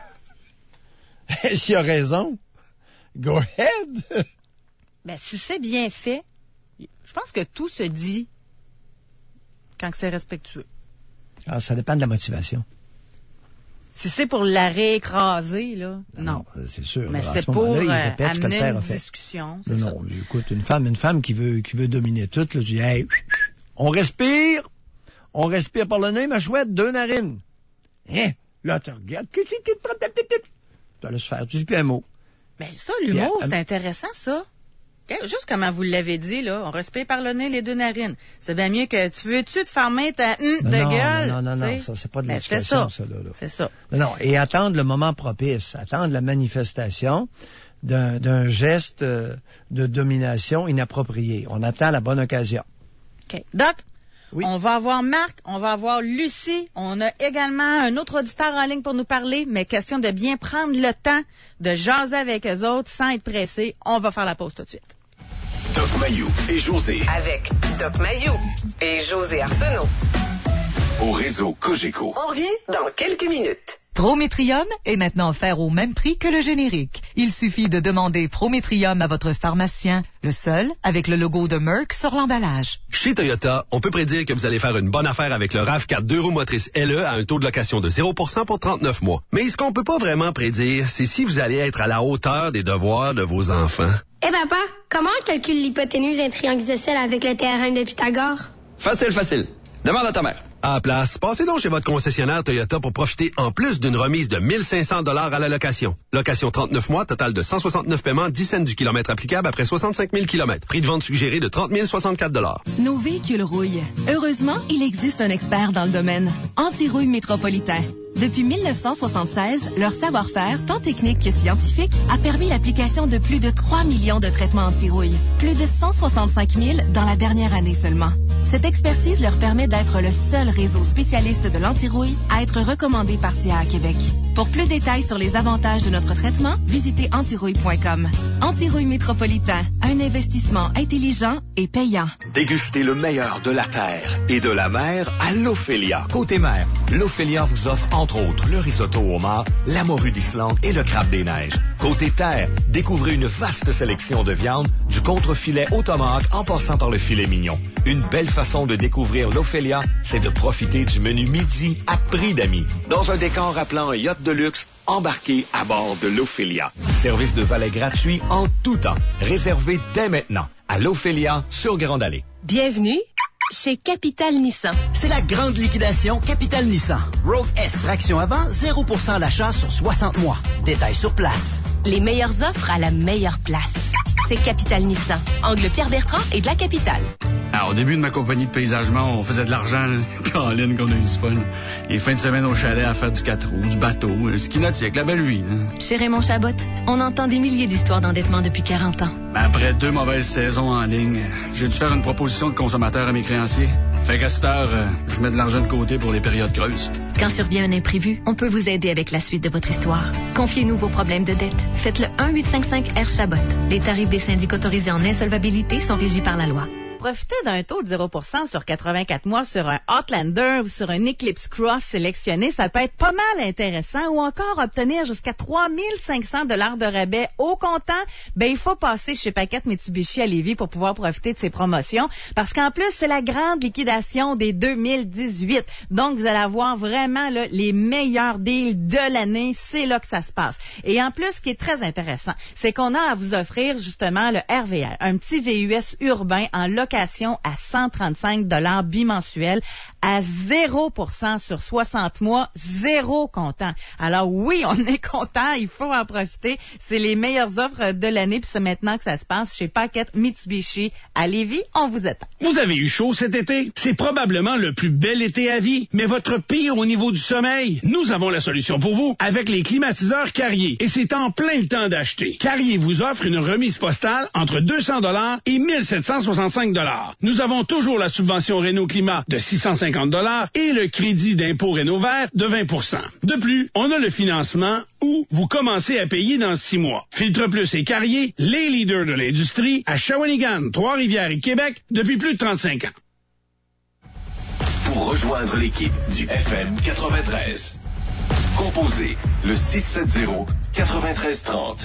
s'il a raison, go ahead.
Ben, si c'est bien fait, je pense que tout se dit quand c'est respectueux.
Ah, ça dépend de la motivation.
Si c'est pour la réécraser, là, non.
C'est sûr.
Mais c'est pour amener une discussion.
Non, écoute, une femme qui veut dominer tout, là, je dis, hey, on respire par le nez, ma chouette, 2 narines. Hein? Là, tu regardes, tu laisses faire, tu dis plus un mot.
Ben, ça, l'humour, c'est intéressant, ça. Juste comme vous l'avez dit, là, on respire par le nez, les 2 narines. C'est bien mieux que tu veux-tu te farmer ta de gueule?
Non, ça, c'est pas de l'expression, ça, là.
C'est ça.
Non, et attendre le moment propice, attendre la manifestation d'un geste de domination inapproprié. On attend la bonne occasion.
OK. Doc, on va avoir Marc, on va avoir Lucie, on a également un autre auditeur en ligne pour nous parler, mais question de bien prendre le temps de jaser avec eux autres sans être pressé. On va faire la pause tout de suite.
Doc Mayou et José.
Avec Doc Mayou et José Arsenault.
Au réseau Cogeco.
On revient dans quelques minutes.
Prométrium est maintenant offert au même prix que le générique. Il suffit de demander Prométrium à votre pharmacien, le seul avec le logo de Merck sur l'emballage.
Chez Toyota, on peut prédire que vous allez faire une bonne affaire avec le RAV4 2 roues motrices LE à un taux de location de 0% pour 39 mois. Mais ce qu'on peut pas vraiment prédire, c'est si vous allez être à la hauteur des devoirs de vos enfants.
Papa, comment on calcule l'hypoténuse d'un triangle isocèle avec le théorème de Pythagore?
Facile. Demande à ta mère. À la place, passez donc chez votre concessionnaire Toyota pour profiter en plus d'une remise de 1 500 $ à la location. Location 39 mois, total de 169 paiements, 10 cents du kilomètre applicable après 65 000 kilomètres. Prix de vente suggéré de 30 064 $.
Nos véhicules rouillent. Heureusement, il existe un expert dans le domaine. Anti-rouille métropolitain. Depuis 1976, leur savoir-faire, tant technique que scientifique, a permis l'application de plus de 3 millions de traitements anti-rouille. Plus de 165 000 dans la dernière année seulement. Cette expertise leur permet d'être le seul réseau spécialiste de l'anti-rouille à être recommandé par CA Québec. Pour plus de détails sur les avantages de notre traitement, visitez antirouille.com. Antirouille Métropolitain, un investissement intelligent et payant.
Dégustez le meilleur de la terre et de la mer à l'Ophélia. Côté mer, l'Ophélia vous offre entre autres le risotto au homard, la morue d'Islande et le crabe des neiges. Côté terre, découvrez une vaste sélection de viande, du contrefilet au tomate en passant par le filet mignon. Une belle façon de découvrir l'Ophélia, c'est de profiter du menu midi à prix d'amis. Dans un décor rappelant un yacht de luxe, embarquez à bord de l'Ophélia. Service de valet gratuit en tout temps. Réservé dès maintenant à l'Ophélia sur Grande Allée.
Bienvenue chez Capital Nissan.
C'est la grande liquidation Capital Nissan. Rogue S traction avant, 0% à l'achat sur 60 mois. Détails sur place.
Les meilleures offres à la meilleure place. C'est Capital Nissan. Angle Pierre-Bertrand et de la Capitale.
Alors, au début de ma compagnie de paysagement, on faisait de l'argent, Caroline, qu'on a eu du fun. Les fins de semaine au chalet à faire du 4 roues, du bateau, ski nautique, la belle vie. Hein.
Chez Raymond Chabot, on entend des milliers d'histoires d'endettement depuis 40 ans.
Après 2 mauvaises saisons en ligne, j'ai dû faire une proposition de consommateur à mes créanciers. Fait qu'à cette heure, je mets de l'argent de côté pour les périodes creuses.
Quand survient un imprévu, on peut vous aider avec la suite de votre histoire. Confiez-nous vos problèmes de dette. Faites le 1-855-R Chabot. Les tarifs des syndics autorisés en insolvabilité sont régis par la loi.
Profitez d'un taux de 0% sur 84 mois sur un Outlander ou sur un Eclipse Cross sélectionné. Ça peut être pas mal intéressant ou encore obtenir jusqu'à 3 500 $ de rabais au comptant. Ben, il faut passer chez Paquette Mitsubishi à Lévis pour pouvoir profiter de ces promotions parce qu'en plus, c'est la grande liquidation des 2018. Donc, vous allez avoir vraiment là, les meilleurs deals de l'année. C'est là que ça se passe. Et en plus, ce qui est très intéressant, c'est qu'on a à vous offrir justement le RVR, un petit VUS urbain en location à 135 $ bimensuel à 0% sur 60 mois, 0 comptant. Alors oui, on est content, il faut en profiter. C'est les meilleures offres de l'année, puis c'est maintenant que ça se passe chez Paquette Mitsubishi à Lévis. On vous attend.
Vous avez eu chaud cet été? C'est probablement le plus bel été à vie, mais votre pire au niveau du sommeil? Nous avons la solution pour vous avec les climatiseurs Carrier. Et c'est en plein le temps d'acheter. Carrier vous offre une remise postale entre 200 $ et 1765 $. Nous avons toujours la subvention Réno Climat de 650 $ et le crédit d'impôt Réno Vert de 20%. De plus, on a le financement où vous commencez à payer dans 6 mois. Filtre Plus et Carrier, les leaders de l'industrie à Shawinigan, Trois-Rivières et Québec depuis plus de 35 ans.
Pour rejoindre l'équipe du FM 93, composez le 670-9330.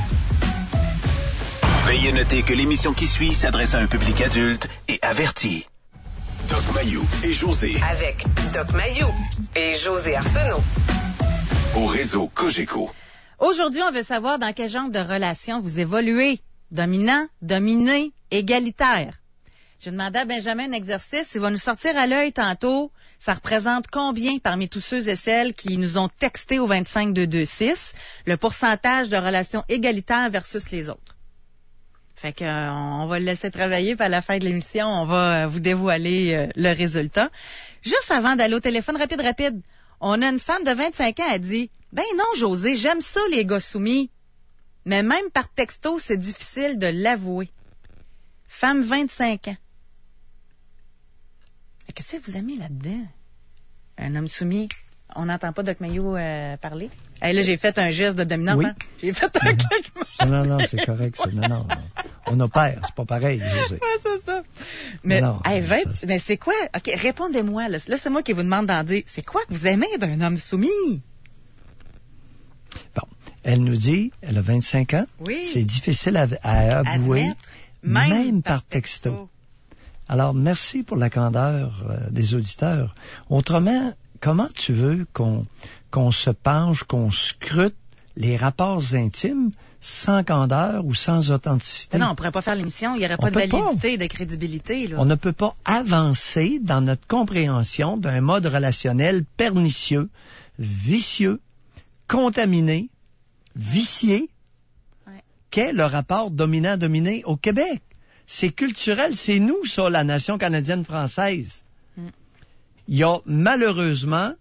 Veuillez noter que l'émission qui suit s'adresse à un public adulte et averti. Doc Mayou et José.
Avec Doc Mayou et José Arsenault.
Au réseau Cogeco.
Aujourd'hui, on veut savoir dans quel genre de relation vous évoluez. Dominant, dominé, égalitaire. J'ai demandé à Benjamin un exercice. Il va nous sortir à l'œil tantôt. Ça représente combien parmi tous ceux et celles qui nous ont texté au 25226 le pourcentage de relations égalitaires versus les autres? Fait que on va le laisser travailler, puis à la fin de l'émission, on va vous dévoiler le résultat. Juste avant d'aller au téléphone rapide, on a une femme de 25 ans, elle dit « Ben non, José, j'aime ça, les gars soumis. Mais même par texto, c'est difficile de l'avouer. » Femme 25 ans. Qu'est-ce que vous aimez là-dedans? Un homme soumis. On n'entend pas Doc Mayou parler. Hey, là, j'ai fait un geste de dominante. Oui. Hein? J'ai fait un clic.
Non, c'est correct. Ça. Non. On opère, c'est pas pareil, José.
Ouais, c'est ça. Mais, mais c'est quoi? OK, répondez-moi. Là, c'est moi qui vous demande d'en dire. C'est quoi que vous aimez d'un homme soumis?
Bon. Elle nous dit, elle a 25 ans.
Oui.
C'est difficile à avouer, même par texto. Alors, merci pour la candeur des auditeurs. Autrement, comment tu veux qu'on se penche, qu'on scrute les rapports intimes sans candeur ou sans authenticité?
Non, on ne pourrait pas faire l'émission. Il n'y aurait pas de validité, de crédibilité. Là.
On ne peut pas avancer dans notre compréhension d'un mode relationnel pernicieux, vicieux, contaminé, vicié, qu'est le rapport dominant-dominé au Québec. C'est culturel, c'est nous, ça, la nation canadienne-française. Il y a malheureusement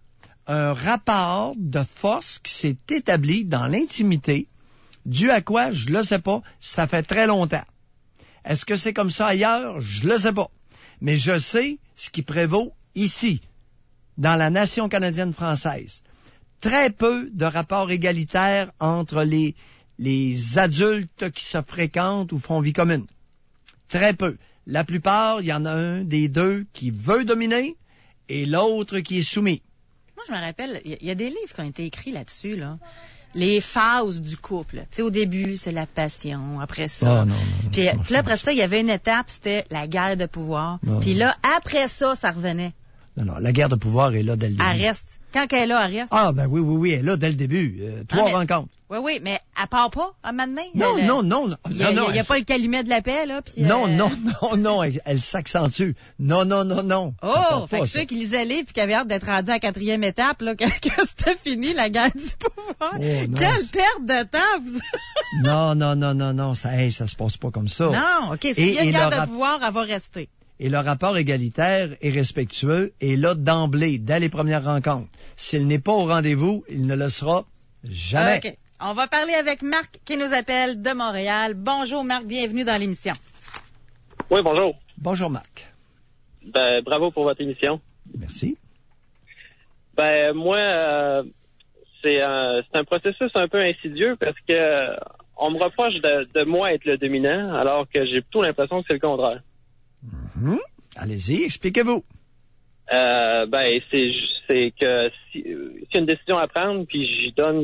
un rapport de force qui s'est établi dans l'intimité, dû à quoi, je le sais pas, ça fait très longtemps. Est-ce que c'est comme ça ailleurs? Je le sais pas. Mais je sais ce qui prévaut ici, dans la nation canadienne-française. Très peu de rapports égalitaires entre les adultes qui se fréquentent ou font vie commune. Très peu. La plupart, il y en a un des deux qui veut dominer et l'autre qui est soumis.
Moi, je me rappelle, il y a des livres qui ont été écrits là-dessus, là. Les phases du couple. Tu sais, au début, c'est la passion. Après ça. Puis là, après ça, il y avait une étape, c'était la guerre de pouvoir. Puis là, après ça, ça revenait.
Non, la guerre de pouvoir est là dès le début.
Elle reste. Quand elle est là, elle reste.
Ah, ben oui, elle est là dès le début. Trois rencontres.
Oui, mais elle part pas, à un moment donné.
Non.
Il n'y a pas le calumet de la paix, là. Puis,
non, elle s'accentue. Non.
Oh, fait que ceux qui lisaient le livre puis qui avaient hâte d'être rendus à la 4e étape, là, que c'était fini, la guerre du pouvoir. Oh, quelle perte de temps!
Non, ça se passe pas comme ça.
Non, OK, s'il y a une guerre de pouvoir, elle va rester.
Et le rapport égalitaire et respectueux est là d'emblée, dès les premières rencontres. S'il n'est pas au rendez-vous, il ne le sera jamais.
OK. On va parler avec Marc qui nous appelle de Montréal. Bonjour Marc, bienvenue dans l'émission.
Oui, bonjour.
Bonjour Marc.
Ben, bravo pour votre émission.
Merci.
Ben, moi, c'est un processus un peu insidieux parce que on me reproche de moi être le dominant alors que j'ai plutôt l'impression que c'est le contraire.
Allez-y, expliquez-vous.
Ben, c'est que si y a une décision à prendre, puis j'y donne,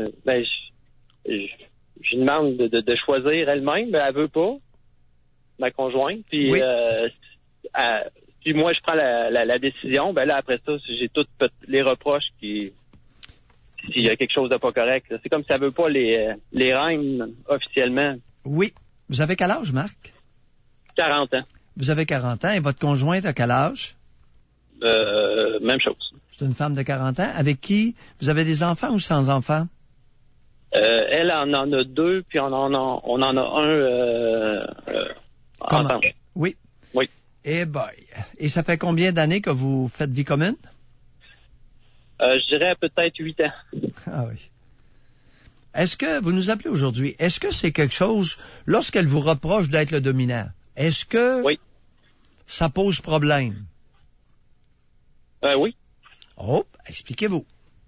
je demande de choisir elle-même, ben elle veut pas, ma conjointe, puis puis moi je prends la décision, ben là après ça j'ai toutes les reproches s'il y a quelque chose de pas correct. Là. C'est comme si elle veut pas les règnes officiellement.
Oui. Vous avez quel âge, Marc?
40 ans.
Vous avez 40 ans et votre conjointe a quel âge?
Même chose.
C'est une femme de 40 ans. Avec qui? Vous avez des enfants ou sans enfants?
Elle en a 2, puis on en a un ensemble.
Oui. Eh boy. Et ça fait combien d'années que vous faites vie commune?
Je dirais peut-être 8 ans.
Ah oui. Est-ce que vous nous appelez aujourd'hui? Est-ce que c'est quelque chose, lorsqu'elle vous reproche d'être le dominant, est-ce que ça pose problème?
Oui.
Oh, expliquez-vous.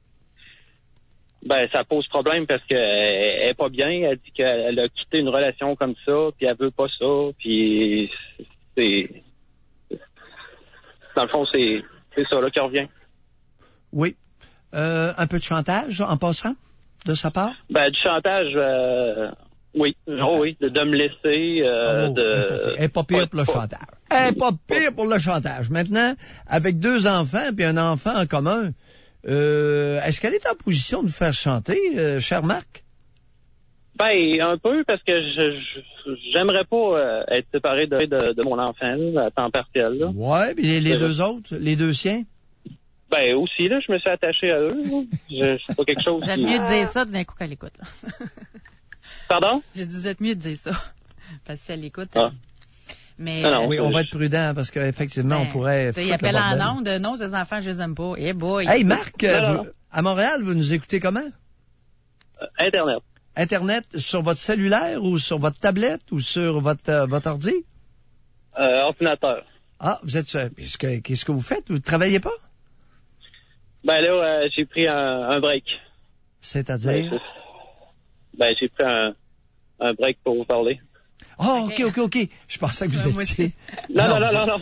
Ben, ça pose problème parce qu'elle est pas bien. Elle dit qu'elle a quitté une relation comme ça, puis elle veut pas ça, puis c'est... Dans le fond, c'est ça là qui revient.
Oui. Un peu de chantage, en passant, de sa part?
Ben, du chantage, oui. Oh, oui, de me laisser,
Elle est pas pire pour le chantage. Elle est pas pire pour le chantage. Maintenant, avec 2 enfants puis un enfant en commun, est-ce qu'elle est en position de vous faire chanter, cher Marc?
Ben, un peu, parce que j'aimerais pas être séparé de mon enfant, là, à temps partiel, là.
Ouais, puis les 2 autres, les 2 siens?
Ben, aussi, là, je me suis attaché à eux, là. C'est pas quelque chose
Vous êtes mieux de dire ça d'un coup qu'elle écoute, là.
Pardon?
J'ai dit, vous êtes mieux de dire ça. Parce que si elle écoute. Mais,
oui, on va être prudent parce qu'effectivement, on pourrait.
Il appelle en ondes, non, ces enfants, je les aime pas. Eh boy.
Hey, Marc, à Montréal, vous nous écoutez comment?
Internet.
Internet sur votre cellulaire ou sur votre tablette ou sur votre ordi?
Ordinateur.
Ah, vous êtes qu'est-ce que vous faites? Vous ne travaillez pas?
Ben là, j'ai pris un break.
C'est-à-dire?
Ben, j'ai pris un break pour vous parler.
Oh, OK. Je pensais que vous étiez...
Non.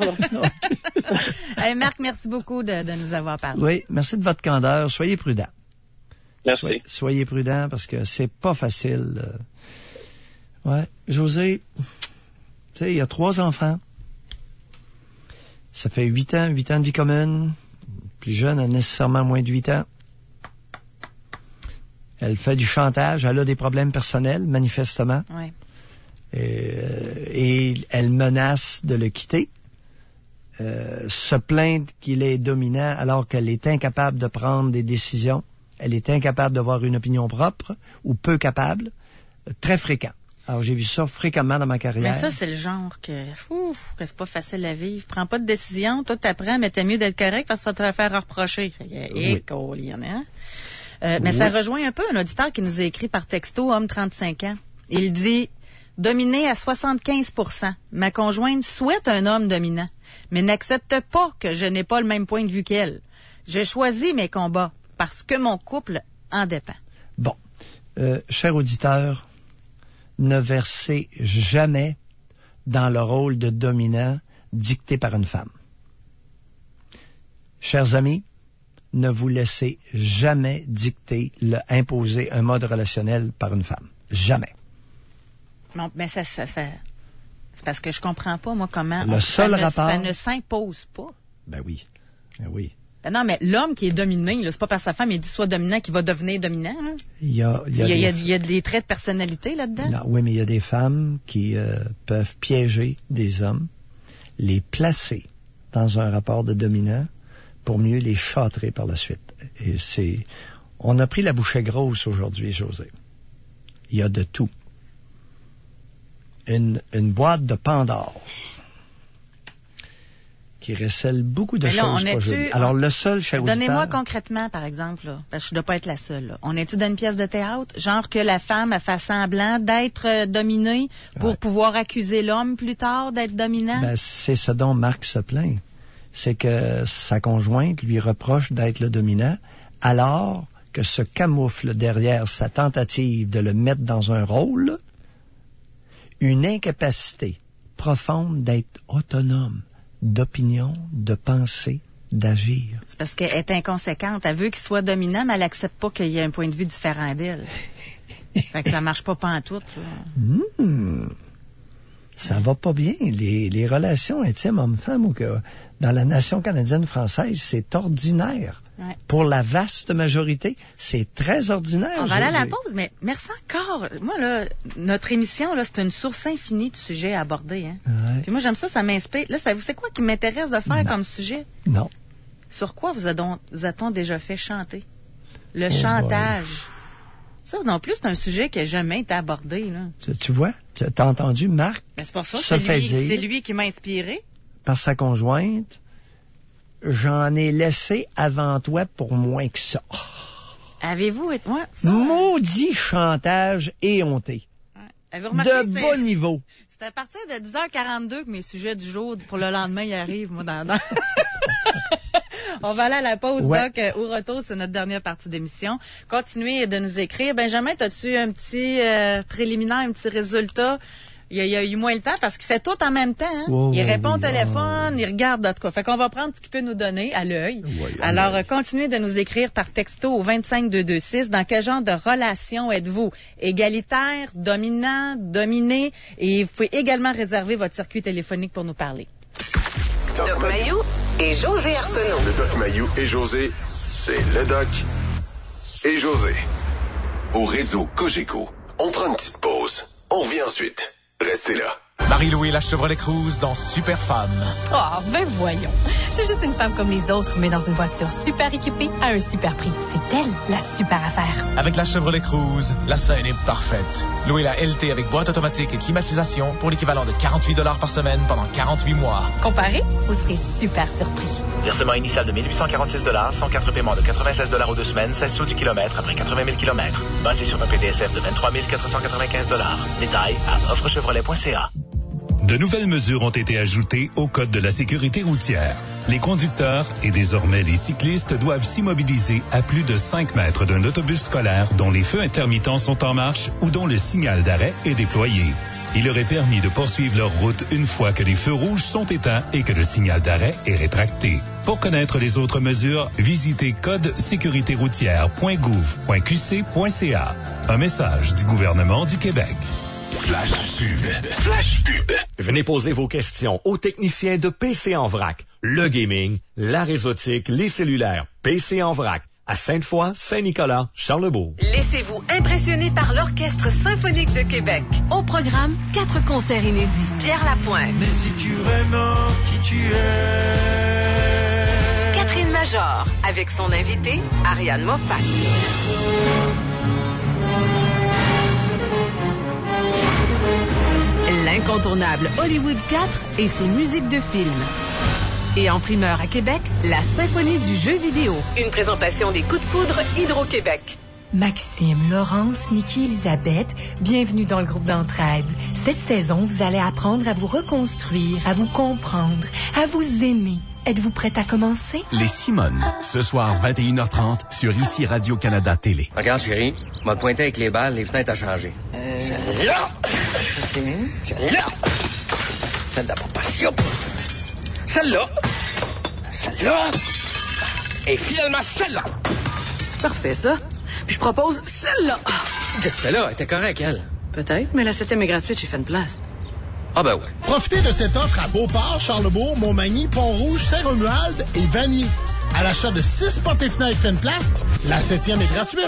Hey, Marc, merci beaucoup de nous avoir parlé.
Oui, merci de votre candeur. Soyez prudent.
Merci.
Soyez prudent parce que c'est pas facile. Ouais. José, tu sais, il y a 3 enfants. Ça fait 8 ans de vie commune. Plus jeune a nécessairement moins de 8 ans. Elle fait du chantage. Elle a des problèmes personnels, manifestement.
Oui.
Et elle menace de le quitter. Se plaindre qu'il est dominant alors qu'elle est incapable de prendre des décisions. Elle est incapable d'avoir une opinion propre ou peu capable. Très fréquent. Alors, j'ai vu ça fréquemment dans ma carrière.
Mais ça, c'est le genre que c'est pas facile à vivre. Prends pas de décision, toi, t'apprends, mais t'es mieux d'être correct parce que ça te va faire reprocher. Mais ça rejoint un peu un auditeur qui nous a écrit par texto, homme 35 ans. Il dit, dominé à 75%. Ma conjointe souhaite un homme dominant, mais n'accepte pas que je n'ai pas le même point de vue qu'elle. J'ai choisi mes combats parce que mon couple en dépend.
Bon. Cher auditeur, ne versez jamais dans le rôle de dominant dicté par une femme. Chers amis, ne vous laissez jamais dicter, imposer un mode relationnel par une femme. Jamais.
Non, mais ça c'est parce que je comprends pas, moi, comment...
Ça
ne s'impose pas.
Ben oui. Oui.
Non, mais l'homme qui est dominé, là, c'est pas parce que sa femme, il dit soit dominant qu'il va devenir dominant. Là.
Il y a
des traits de personnalité là-dedans.
Non, oui, mais il y a des femmes qui peuvent piéger des hommes, les placer dans un rapport de dominant pour mieux les châtrer par la suite. Et on a pris la bouchée grosse aujourd'hui, José. Il y a de tout. Une boîte de Pandore qui recèle beaucoup de choses pas jolies. Alors, le seul, cher auditeur...
Donnez-moi concrètement, par exemple, là, parce que je ne dois pas être la seule. Là. On est-tu dans une pièce de théâtre? Genre que la femme a fait semblant d'être dominée pour pouvoir accuser l'homme plus tard d'être dominant?
Ben, c'est ce dont Marc se plaint. C'est que sa conjointe lui reproche d'être le dominant, alors que se camoufle derrière sa tentative de le mettre dans un rôle une incapacité profonde d'être autonome, d'opinion, de pensée, d'agir.
C'est parce qu'elle est inconséquente. Elle veut qu'il soit dominant, mais elle n'accepte pas qu'il y ait un point de vue différent d'elle. Fait que ça marche pas pantoute.
Ça va pas bien. Les relations intimes hommes-femmes ou que dans la nation canadienne-française, c'est ordinaire.
Ouais.
Pour la vaste majorité, c'est très ordinaire.
On va aller à la pause, mais merci encore. Moi, là, notre émission, là, c'est une source infinie de sujets à aborder. Hein.
Ouais.
Puis moi, j'aime ça, ça m'inspire. Là, vous savez quoi qui m'intéresse de faire comme sujet?
Non.
Sur quoi vous a-t-on déjà fait chanter? Le chantage. Boy. Ça, non plus, c'est un sujet qui n'a jamais été abordé. Là.
Tu vois? Tu as entendu Marc?
Ben, c'est pour ça, c'est lui qui m'a inspiré.
Par sa conjointe. J'en ai laissé avant toi pour moins que ça.
Avez-vous été... Ouais, ça,
maudit chantage éhonté.
Ouais. Avez-vous remarqué,
de bas niveau.
C'est à partir de 10h42 que mes sujets du jour pour le lendemain y arrivent, moi, dans... On va aller à la pause, Doc. Au retour, c'est notre dernière partie d'émission. Continuez de nous écrire. Benjamin, as-tu un petit préliminaire, un petit résultat? Il y a eu moins le temps parce qu'il fait tout en même temps. Hein? Il répond au téléphone, il regarde d'autres cas. Fait qu'on va prendre ce qu'il peut nous donner à l'œil. Alors, continuez de nous écrire par texto au 25226. Dans quel genre de relation êtes-vous? Égalitaire, dominant, dominé? Et vous pouvez également réserver votre circuit téléphonique pour nous parler.
Doc Mayou et José Arsenault.
Le Doc Mayou et José, c'est le Doc et José. Au réseau Cogeco, on prend une petite pause. On revient ensuite. Restez là.
Marie-Louis la Chevrolet Cruze dans Super Femme.
Oh, ben voyons. Je suis juste une femme comme les autres, mais dans une voiture super équipée à un super prix. C'est elle, la super affaire.
Avec la Chevrolet Cruze, la scène est parfaite. Louez la LT avec boîte automatique et climatisation pour l'équivalent de 48 $ par semaine pendant 48 mois.
Comparé, vous serez super surpris.
Versement initial de 1846 $, 104 paiements de 96 $ aux 2 semaines, 16 sous du kilomètre après 80 000 km. Basé sur un PDSF de 23 495 $. Détails à offrechevrolet.ca.
De nouvelles mesures ont été ajoutées au Code de la sécurité routière. Les conducteurs et désormais les cyclistes doivent s'immobiliser à plus de 5 mètres d'un autobus scolaire dont les feux intermittents sont en marche ou dont le signal d'arrêt est déployé. Il leur est permis de poursuivre leur route une fois que les feux rouges sont éteints et que le signal d'arrêt est rétracté. Pour connaître les autres mesures, visitez codesécuritéroutière.gouv.qc.ca. Un message du gouvernement du Québec.
Flash pub. Flash pub.
Venez poser vos questions aux techniciens de PC en vrac. Le gaming, la réseautique, les cellulaires. PC en vrac. À Sainte-Foy, Saint-Nicolas, Charlebourg.
Laissez-vous impressionner par l'Orchestre symphonique de Québec. Au programme, 4 concerts inédits. Pierre Lapointe.
Mais si tu vraiment qui tu es.
Catherine Major, avec son invité, Ariane Moffat. l'incontournable Hollywood 4 et ses musiques de film. Et en primeur à Québec, la Symphonie du jeu vidéo. Une présentation des coups de poudre Hydro-Québec.
Maxime, Laurence, Niki, Elisabeth, bienvenue dans le groupe d'entraide. Cette saison, vous allez apprendre à vous reconstruire, à vous comprendre, à vous aimer. Êtes-vous prête à commencer?
Les Simones, ce soir 21h30 sur ICI Radio-Canada Télé.
Regarde, chérie, m'a pointé avec les balles, les fenêtres ont changé. Celle-là! Celle-là! Celle de la proportion. Celle-là! Celle-là! Et finalement, celle-là!
Parfait, ça. Puis je propose celle-là.
Qu'est-ce que tu fais là? Elle était correcte, elle.
Peut-être, mais la 7e est gratuite chez Fenplast.
Ah ben ouais.
Profitez de cette offre à Beauport, Charlebourg, Montmagny, Pont-Rouge, Saint-Romuald et Vanier. À l'achat de 6 portes et fenêtres Fenplast, la 7e est gratuite.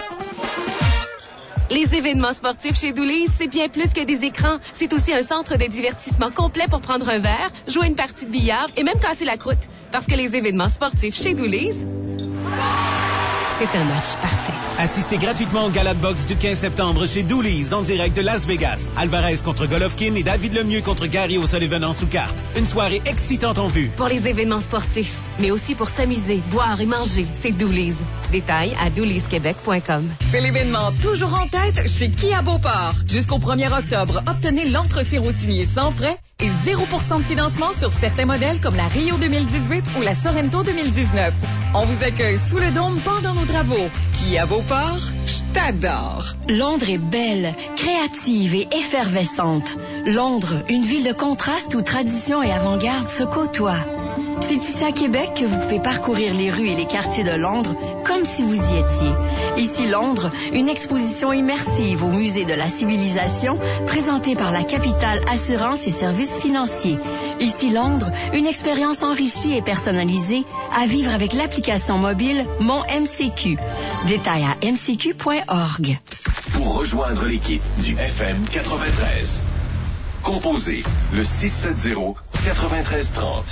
Les événements sportifs chez Dooley's, c'est bien plus que des écrans. C'est aussi un centre de divertissement complet pour prendre un verre, jouer une partie de billard et même casser la croûte. Parce que les événements sportifs chez Dooley's, c'est un match parfait.
Assistez gratuitement au Gala de boxe du 15 septembre chez Dooley's en direct de Las Vegas. Alvarez contre Golovkin et David Lemieux contre Gary O'Sullivan sous carte. Une soirée excitante en vue.
Pour les événements sportifs, mais aussi pour s'amuser, boire et manger, c'est Dooley's. Détails à dooley'squebec.com.
C'est l'événement toujours en tête chez Kia Beauport. Jusqu'au 1er octobre, obtenez l'entretien routinier sans frais et 0% de financement sur certains modèles comme la Rio 2018 ou la Sorento 2019. On vous accueille sous le dôme pendant nos travaux. Kia Beauport, je t'adore.
Londres est belle, créative et effervescente. Londres, une ville de contraste où tradition et avant-garde se côtoient. C'est ici à Québec que vous pouvez parcourir les rues et les quartiers de Londres comme si vous y étiez. Ici Londres, une exposition immersive au musée de la civilisation présentée par la capitale Assurance et Services financiers. Ici Londres, une expérience enrichie et personnalisée à vivre avec l'application mobile Mon MCQ. Détails à mcq.org.
Pour rejoindre l'équipe du FM 93, composez le 670-9330.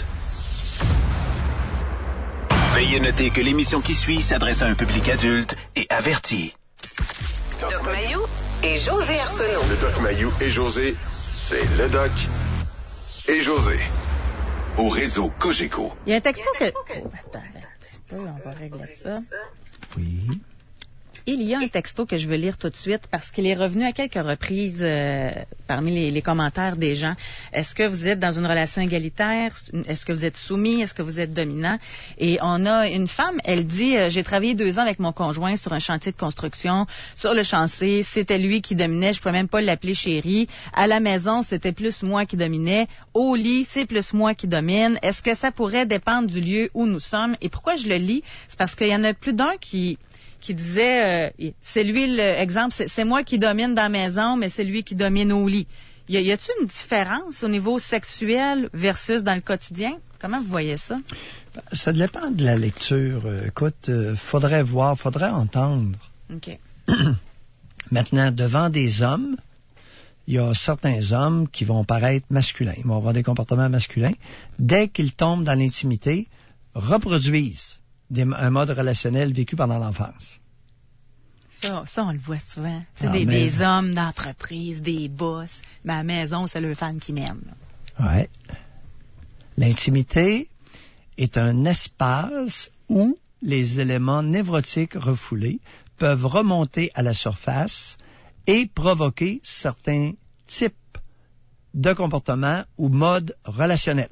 Veuillez noter que l'émission qui suit s'adresse à un public adulte et averti.
Doc Mayou et José Arsenault.
Le Doc Mayou et José, c'est le Doc et José. Au réseau Cogeco.
Il y a un texto que... Oh, attends un petit peu, on va régler ça.
Oui.
Il y a un texto que je veux lire tout de suite parce qu'il est revenu à quelques reprises parmi les commentaires des gens. Est-ce que vous êtes dans une relation égalitaire? Est-ce que vous êtes soumis? Est-ce que vous êtes dominant? Et on a une femme, elle dit, j'ai travaillé 2 ans avec mon conjoint sur un chantier de construction. Sur le chantier, c'était lui qui dominait. Je pouvais même pas l'appeler chérie. À la maison, c'était plus moi qui dominais. Au lit, c'est plus moi qui domine. Est-ce que ça pourrait dépendre du lieu où nous sommes? Et pourquoi je le lis? C'est parce qu'il y en a plus d'un qui disait, c'est lui l'exemple, c'est moi qui domine dans la maison, mais c'est lui qui domine au lit. Y a-t-il une différence au niveau sexuel versus dans le quotidien? Comment vous voyez ça?
Ça dépend de la lecture. Écoute, faudrait voir, faudrait entendre.
OK.
Maintenant, devant des hommes, il y a certains hommes qui vont paraître masculins. Ils vont avoir des comportements masculins. Dès qu'ils tombent dans l'intimité, reproduisent un mode relationnel vécu pendant l'enfance.
Ça, on le voit souvent. C'est des hommes d'entreprise, des boss. Mais à la maison, c'est le femme qui mène.
Ouais. L'intimité est un espace où les éléments névrotiques refoulés peuvent remonter à la surface et provoquer certains types de comportements ou modes relationnels.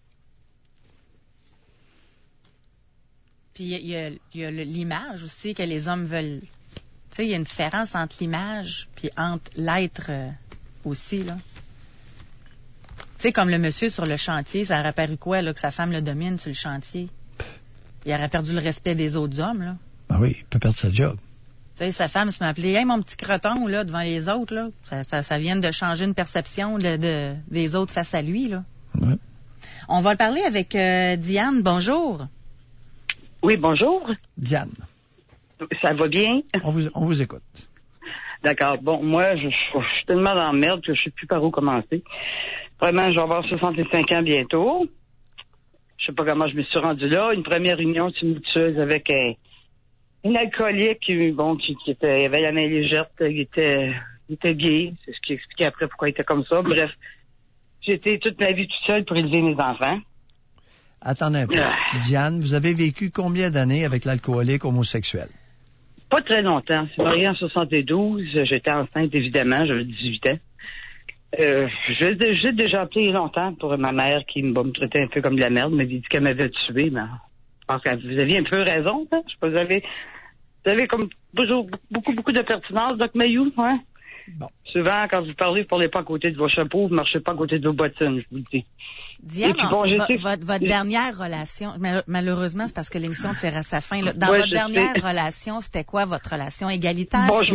Puis il y a l'image aussi que les hommes veulent. Tu sais, il y a une différence entre l'image puis entre l'être aussi, là. Tu sais, comme le monsieur sur le chantier, ça aurait paru quoi, là, que sa femme le domine sur le chantier? Il aurait perdu le respect des autres hommes, là.
Ben oui, il peut perdre sa job.
Tu sais, sa femme se m'appelait, hey, mon petit croton, là, devant les autres, là. Ça vient de changer une perception des autres face à lui, là.
Ouais.
On va le parler avec Diane. Bonjour.
Oui, bonjour.
Diane.
Ça va bien?
On vous écoute.
D'accord. Bon, moi, je suis tellement dans la merde que je sais plus par où commencer. Vraiment, je vais avoir 65 ans bientôt. Je sais pas comment je me suis rendu là. Une première réunion tumultueuse avec une alcoolique qui était, il avait la main légère, il était gay. C'est ce qui expliquait après pourquoi il était comme ça. Bref, J'ai été toute ma vie toute seule pour élever mes enfants.
Attendez un peu. Diane, vous avez vécu combien d'années avec l'alcoolique homosexuel?
Pas très longtemps. Je suis mariée en 72. J'étais enceinte, évidemment. J'avais 18 ans. J'ai déjà appelé longtemps pour ma mère qui me traitait un peu comme de la merde. Elle m'avait dit qu'elle m'avait tué. Mais je pense que vous aviez un peu raison. Hein? Je sais pas, vous avez comme beaucoup de pertinence, Doc Mayou. Hein?
Bon.
Souvent, quand vous parlez, vous parlez pas à côté de vos chapeaux, vous marchez pas à côté de vos bottines, je vous le dis.
Diane,
puis, bon,
votre dernière relation, malheureusement, c'est parce que l'émission tire à sa fin. Là. Dans votre dernière relation, c'était quoi votre relation égalitaire?
Bon, je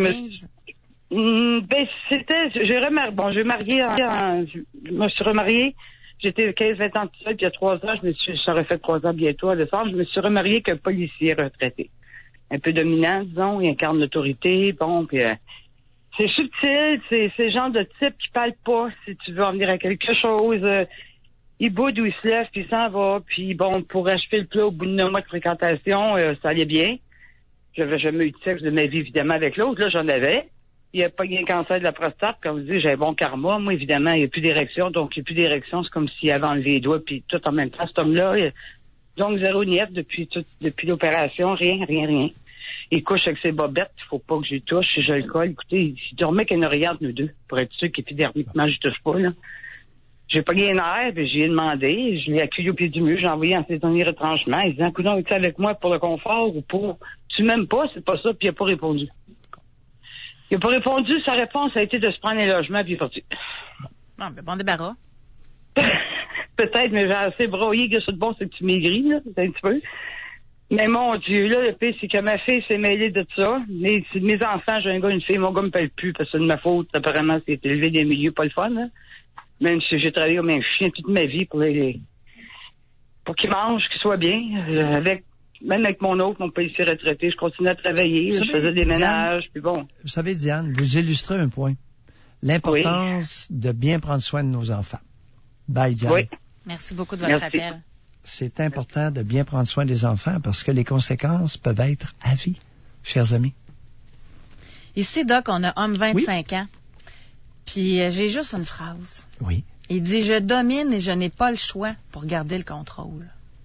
me suis remariée. J'étais 15-20 ans toute seule, puis il y a 3 ans, j'aurais fait 3 ans bientôt à décembre, je me suis remariée avec un policier retraité. Un peu dominant, disons, il incarne l'autorité, bon, puis c'est subtil, c'est le genre de type qui parle pas, si tu veux en venir à quelque chose. Il boude ou il se lève, puis il s'en va, puis bon, pour achever le plat au bout de 9 mois de fréquentation, ça allait bien. J'avais jamais eu de sexe de ma vie, évidemment, avec l'autre, là, j'en avais. Il n'y a pas eu un cancer de la prostate, comme vous dites, j'ai un bon karma. Moi, évidemment, il n'y a plus d'érection, donc il n'y a plus d'érection, c'est comme s'il avait enlevé les doigts, puis tout en même temps, cet homme-là, donc 0 niette depuis l'opération, rien. Il couche avec ses bobettes, il faut pas que je lui touche, si je le colle. Écoutez, il dormait qu'elle ne regarde nous deux, pour être sûr qu'épidermiquement, je touche pas, là. J'ai pas gagné un air, puis j'ai demandé, je l'ai accueilli au pied du mur, j'ai envoyé en ses derniers retranchements. Il dit, coudonc, es-tu avec moi pour le confort ou pour, tu m'aimes pas, c'est pas ça, puis il a pas répondu. Il a pas répondu, sa réponse a été de se prendre un logement, puis il est parti.
Bon débarras.
Peut-être, mais j'ai assez broyé que ça de bon, c'est que tu maigris, là, c'est un petit peu. Mais mon Dieu, là, le pire, c'est que ma fille s'est mêlée de ça. Mais c'est mes enfants, j'ai un gars, une fille, mon gars me paye plus parce que c'est de ma faute. Apparemment, c'est élevé des milieux pas le fun, là. Même si j'ai travaillé comme un chien toute ma vie pour qu'ils mangent, qu'ils soient bien. Même avec mon autre, mon policier retraité, je continuais à travailler, je faisais des ménages, puis bon.
Vous savez, Diane, vous illustrez un point. L'importance de bien prendre soin de nos enfants. Bye, Diane.
Oui.
Merci beaucoup de votre appel.
C'est important de bien prendre soin des enfants parce que les conséquences peuvent être à vie, chers amis.
Ici, Doc, on a homme 25 ans. Puis j'ai juste une phrase.
Oui.
Il dit, je domine et je n'ai pas le choix pour garder le contrôle.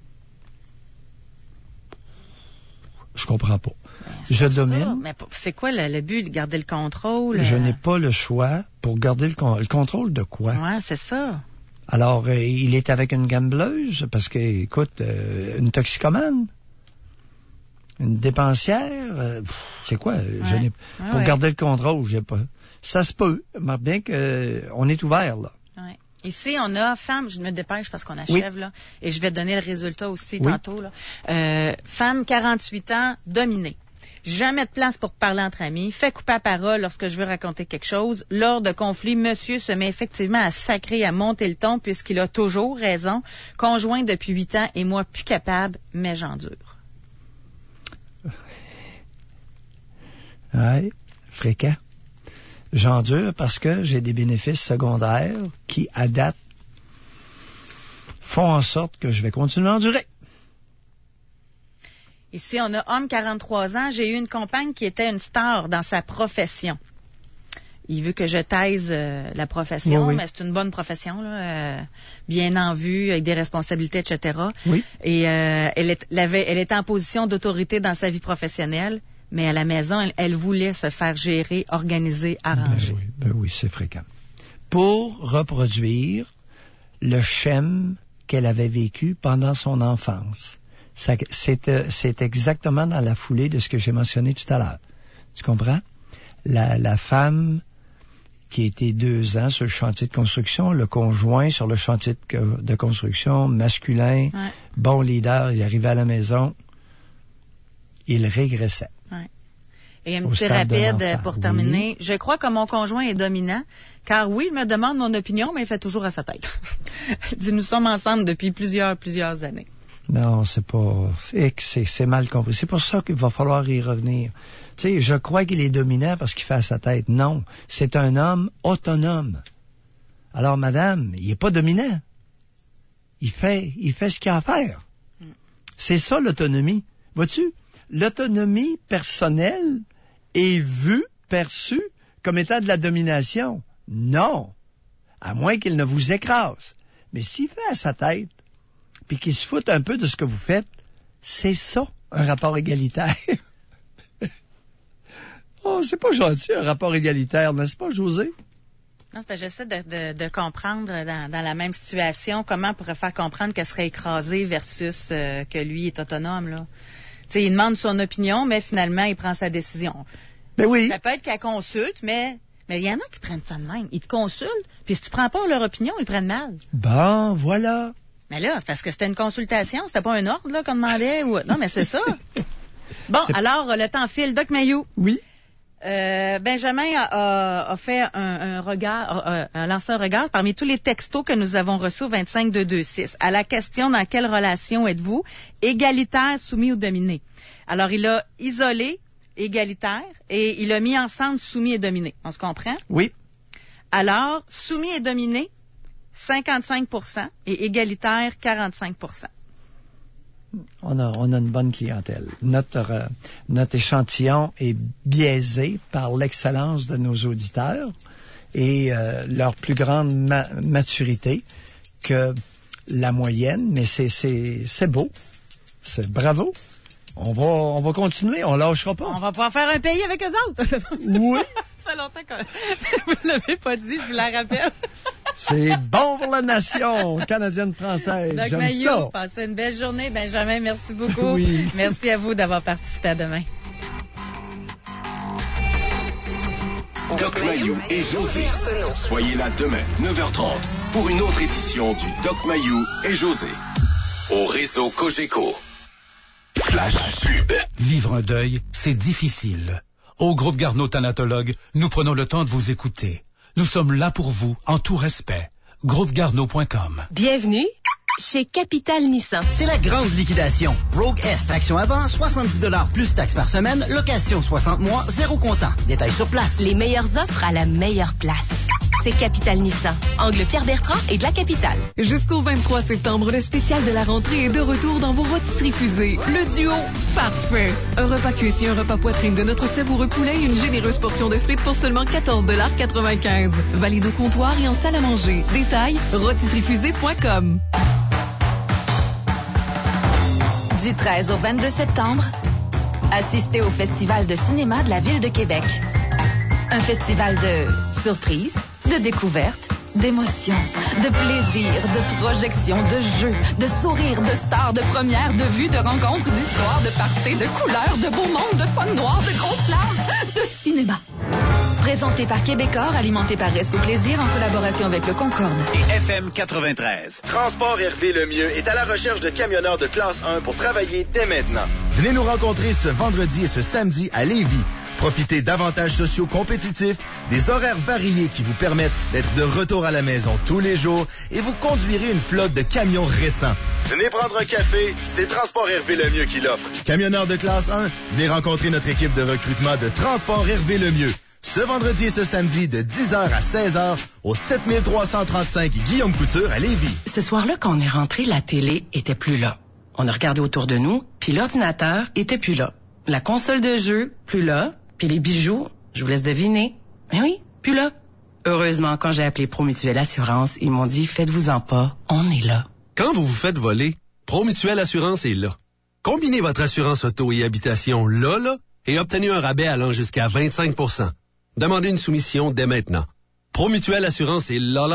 Je comprends pas. Je domine.
Ça. Mais c'est quoi le but de garder le contrôle?
Je n'ai pas le choix pour garder le contrôle de quoi?
Ouais, c'est ça.
Alors, il est avec une gambleuse parce que, écoute, une toxicomane, une dépensière, c'est quoi? Pour garder le contrôle, j'ai pas. Ça se peut, mais bien qu'on est ouvert, là.
Ouais. Ici, on a femme, je me dépêche parce qu'on achève, là, et je vais te donner le résultat aussi tantôt, là. Femme, 48 ans, dominée. Jamais de place pour parler entre amis. Fait couper la parole lorsque je veux raconter quelque chose. Lors de conflit, monsieur se met effectivement à sacrer, à monter le ton puisqu'il a toujours raison. Conjoint depuis 8 ans et moi plus capable, mais j'endure.
Ouais, fréquent. J'endure parce que j'ai des bénéfices secondaires qui, à date, font en sorte que je vais continuer à endurer.
Ici, on a homme 43 ans. J'ai eu une compagne qui était une star dans sa profession. Il veut que je taise la profession, mais c'est une bonne profession, là, bien en vue, avec des responsabilités, etc.
Oui.
Et elle était en position d'autorité dans sa vie professionnelle, mais à la maison, elle voulait se faire gérer, organiser, arranger.
Ben oui, c'est fréquent. Pour reproduire le schème qu'elle avait vécu pendant son enfance. C'est exactement dans la foulée de ce que j'ai mentionné tout à l'heure. Tu comprends? La femme qui était 2 ans sur le chantier de construction, le conjoint sur le chantier de construction, masculin, bon leader, il arrivait à la maison, il régressait.
Ouais. Et un petit rapide pour terminer. Je crois que mon conjoint est dominant, car oui, il me demande mon opinion, mais il fait toujours à sa tête. Il dit, nous sommes ensemble depuis plusieurs années.
Non, c'est mal compris. C'est pour ça qu'il va falloir y revenir. Tu sais, je crois qu'il est dominant parce qu'il fait à sa tête. Non, c'est un homme autonome. Alors, madame, il est pas dominant. Il fait ce qu'il a à faire. C'est ça, l'autonomie. Vois-tu? L'autonomie personnelle est perçue comme étant de la domination. Non. à moins qu'il ne vous écrase. Mais s'il fait à sa tête, puis qu'il se fout un peu de ce que vous faites, c'est ça, un rapport égalitaire. Oh, c'est pas gentil, un rapport égalitaire, n'est-ce pas, José?
Non, c'est parce que j'essaie de comprendre dans la même situation comment on pourrait faire comprendre qu'elle serait écrasée versus que lui est autonome, là. Tu sais, il demande son opinion, mais finalement, il prend sa décision.
Ben oui.
Ça peut être qu'elle consulte, mais il y en a qui prennent ça de même. Ils te consultent, puis si tu prends pas leur opinion, ils prennent mal.
Bon, voilà.
Mais là, c'est parce que c'était une consultation, c'était pas un ordre, là, qu'on demandait, ou... Non, mais c'est ça. Bon, alors, le temps file. Doc Mayou.
Oui.
Benjamin a fait a lancé un regard parmi tous les textos que nous avons reçus au 25226 à la question dans quelle relation êtes-vous, égalitaire, soumis ou dominé. Alors il a isolé égalitaire et il a mis ensemble soumis et dominé. On se comprend?
Oui.
Alors soumis et dominé 55% et égalitaire 45%.
On a une bonne clientèle. Notre échantillon est biaisé par l'excellence de nos auditeurs et leur plus grande maturité que la moyenne, mais c'est beau. C'est bravo. On va continuer, on lâchera pas.
On va pouvoir faire un pays avec eux autres.
Oui.
Ça fait longtemps que vous ne l'avez pas dit, je vous la rappelle.
C'est bon pour la nation canadienne-française.
Doc
J'aime
Mayou,
ça.
passez une belle journée. Benjamin, merci beaucoup.
Oui.
Merci à vous d'avoir participé. À demain.
Doc Mayou et José. Soyez là demain, 9h30, pour une autre édition du Doc Mayou et José. Au réseau Cogeco. Flash pub.
Vivre un deuil, c'est difficile. Au groupe Garneau Thanatologue, nous prenons le temps de vous écouter. Nous sommes là pour vous, en tout respect. groupegarneau.com.
Bienvenue chez Capital Nissan.
C'est la grande liquidation. Rogue S, traction avant, 70 $ plus taxes par semaine, location 60 mois, 0 comptant. Détails sur place.
Les meilleures offres à la meilleure place. C'est Capital Nissan. Angle Pierre-Bertrand et de la Capitale.
Jusqu'au 23 septembre, le spécial de la rentrée est de retour dans vos rôtisseries fusées. Le duo parfait. Un repas cuisse et un repas poitrine de notre savoureux poulet et une généreuse portion de frites pour seulement 14,95 $. Valide au comptoir et en salle à manger. Détails, rôtisseriefusée.com.
Du 13 au 22 septembre, assistez au Festival de cinéma de la Ville de Québec. Un festival de surprises, de découvertes, d'émotions, de plaisir, de projections, de jeux, de sourires, de stars, de premières, de vues, de rencontres, d'histoires, de parties, de couleurs, de beaux mondes, de fun noir, de grosses larmes, de cinéma. Présenté par Québecor, alimenté par Resto Plaisir en collaboration avec le Concorde.
Et FM 93. Transport Hervé Lemieux est à la recherche de camionneurs de classe 1 pour travailler dès maintenant. Venez nous rencontrer ce vendredi et ce samedi à Lévis. Profitez d'avantages sociaux compétitifs, des horaires variés qui vous permettent d'être de retour à la maison tous les jours et vous conduirez une flotte de camions récents. Venez prendre un café, c'est Transport Hervé Lemieux qui l'offre. Camionneurs de classe 1, venez rencontrer notre équipe de recrutement de Transport Hervé Lemieux. Ce vendredi et ce samedi de 10h à 16h au 7335 Guillaume Couture à Lévis.
Ce soir-là, quand on est rentré, la télé était plus là. On a regardé autour de nous, puis l'ordinateur était plus là. La console de jeu, plus là. Puis les bijoux, je vous laisse deviner. Mais oui, plus là. Heureusement, quand j'ai appelé Promutuelle Assurance, ils m'ont dit, faites-vous-en pas, on est là.
Quand vous vous faites voler, Promutuelle Assurance est là. Combinez votre assurance auto et habitation là, et obtenez un rabais allant jusqu'à 25 %. Demandez une soumission dès maintenant. Promutuelle Assurance est là.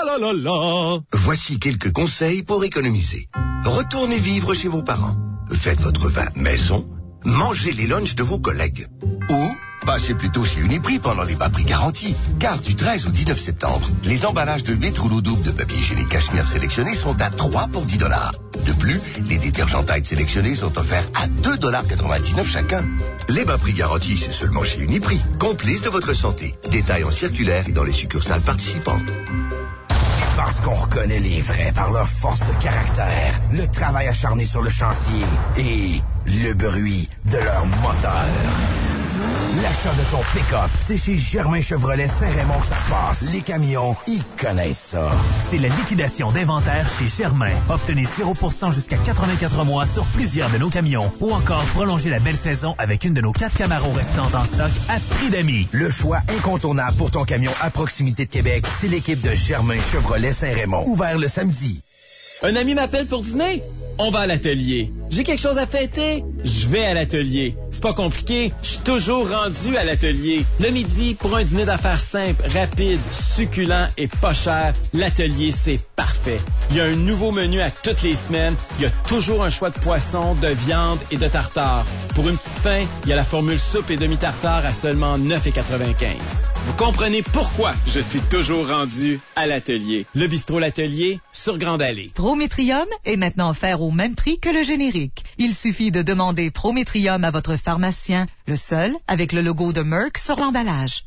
Voici quelques conseils pour économiser. Retournez vivre chez vos parents. Faites votre vin maison. Mangez les lunchs de vos collègues. Ou passez plutôt chez Uniprix pendant les bas prix garantis. Car du 13 au 19 septembre, les emballages de 8 rouleaux doubles de papier hygiénique Cachemire sélectionnés sont à 3 pour 10 $. De plus, les détergents Tide sélectionnés sont offerts à 2,99 $ chacun. Les bas prix garantis, c'est seulement chez Uniprix. Complice de votre santé. Détails en circulaire et dans les succursales participantes.
Parce qu'on reconnaît les vrais par leur force de caractère, le travail acharné sur le chantier et le bruit de leur moteur. L'achat de ton pick-up, c'est chez Germain Chevrolet Saint-Raymond que ça se passe. Les camions, ils connaissent ça.
C'est la liquidation d'inventaire chez Germain. Obtenez 0% jusqu'à 84 mois sur plusieurs de nos camions. Ou encore prolonger la belle saison avec une de nos 4 Camaros restantes en stock à prix d'amis.
Le choix incontournable pour ton camion à proximité de Québec, c'est l'équipe de Germain Chevrolet Saint-Raymond. Ouvert le samedi.
Un ami m'appelle pour dîner? On va à l'atelier. J'ai quelque chose à fêter? Je vais à l'atelier. C'est pas compliqué, je suis toujours rendu à l'atelier. Le midi, pour un dîner d'affaires simple, rapide, succulent et pas cher, l'atelier, c'est parfait. Il y a un nouveau menu à toutes les semaines. Il y a toujours un choix de poisson, de viande et de tartare. Pour une petite faim, il y a la formule soupe et demi-tartare à seulement 9,95. Vous comprenez pourquoi je suis toujours rendu à l'atelier. Le bistrot L'Atelier sur Grande Allée.
Prométrium est maintenant offert au même prix que le générique. Il suffit de demander Prométrium à votre pharmacien, le seul avec le logo de Merck sur l'emballage.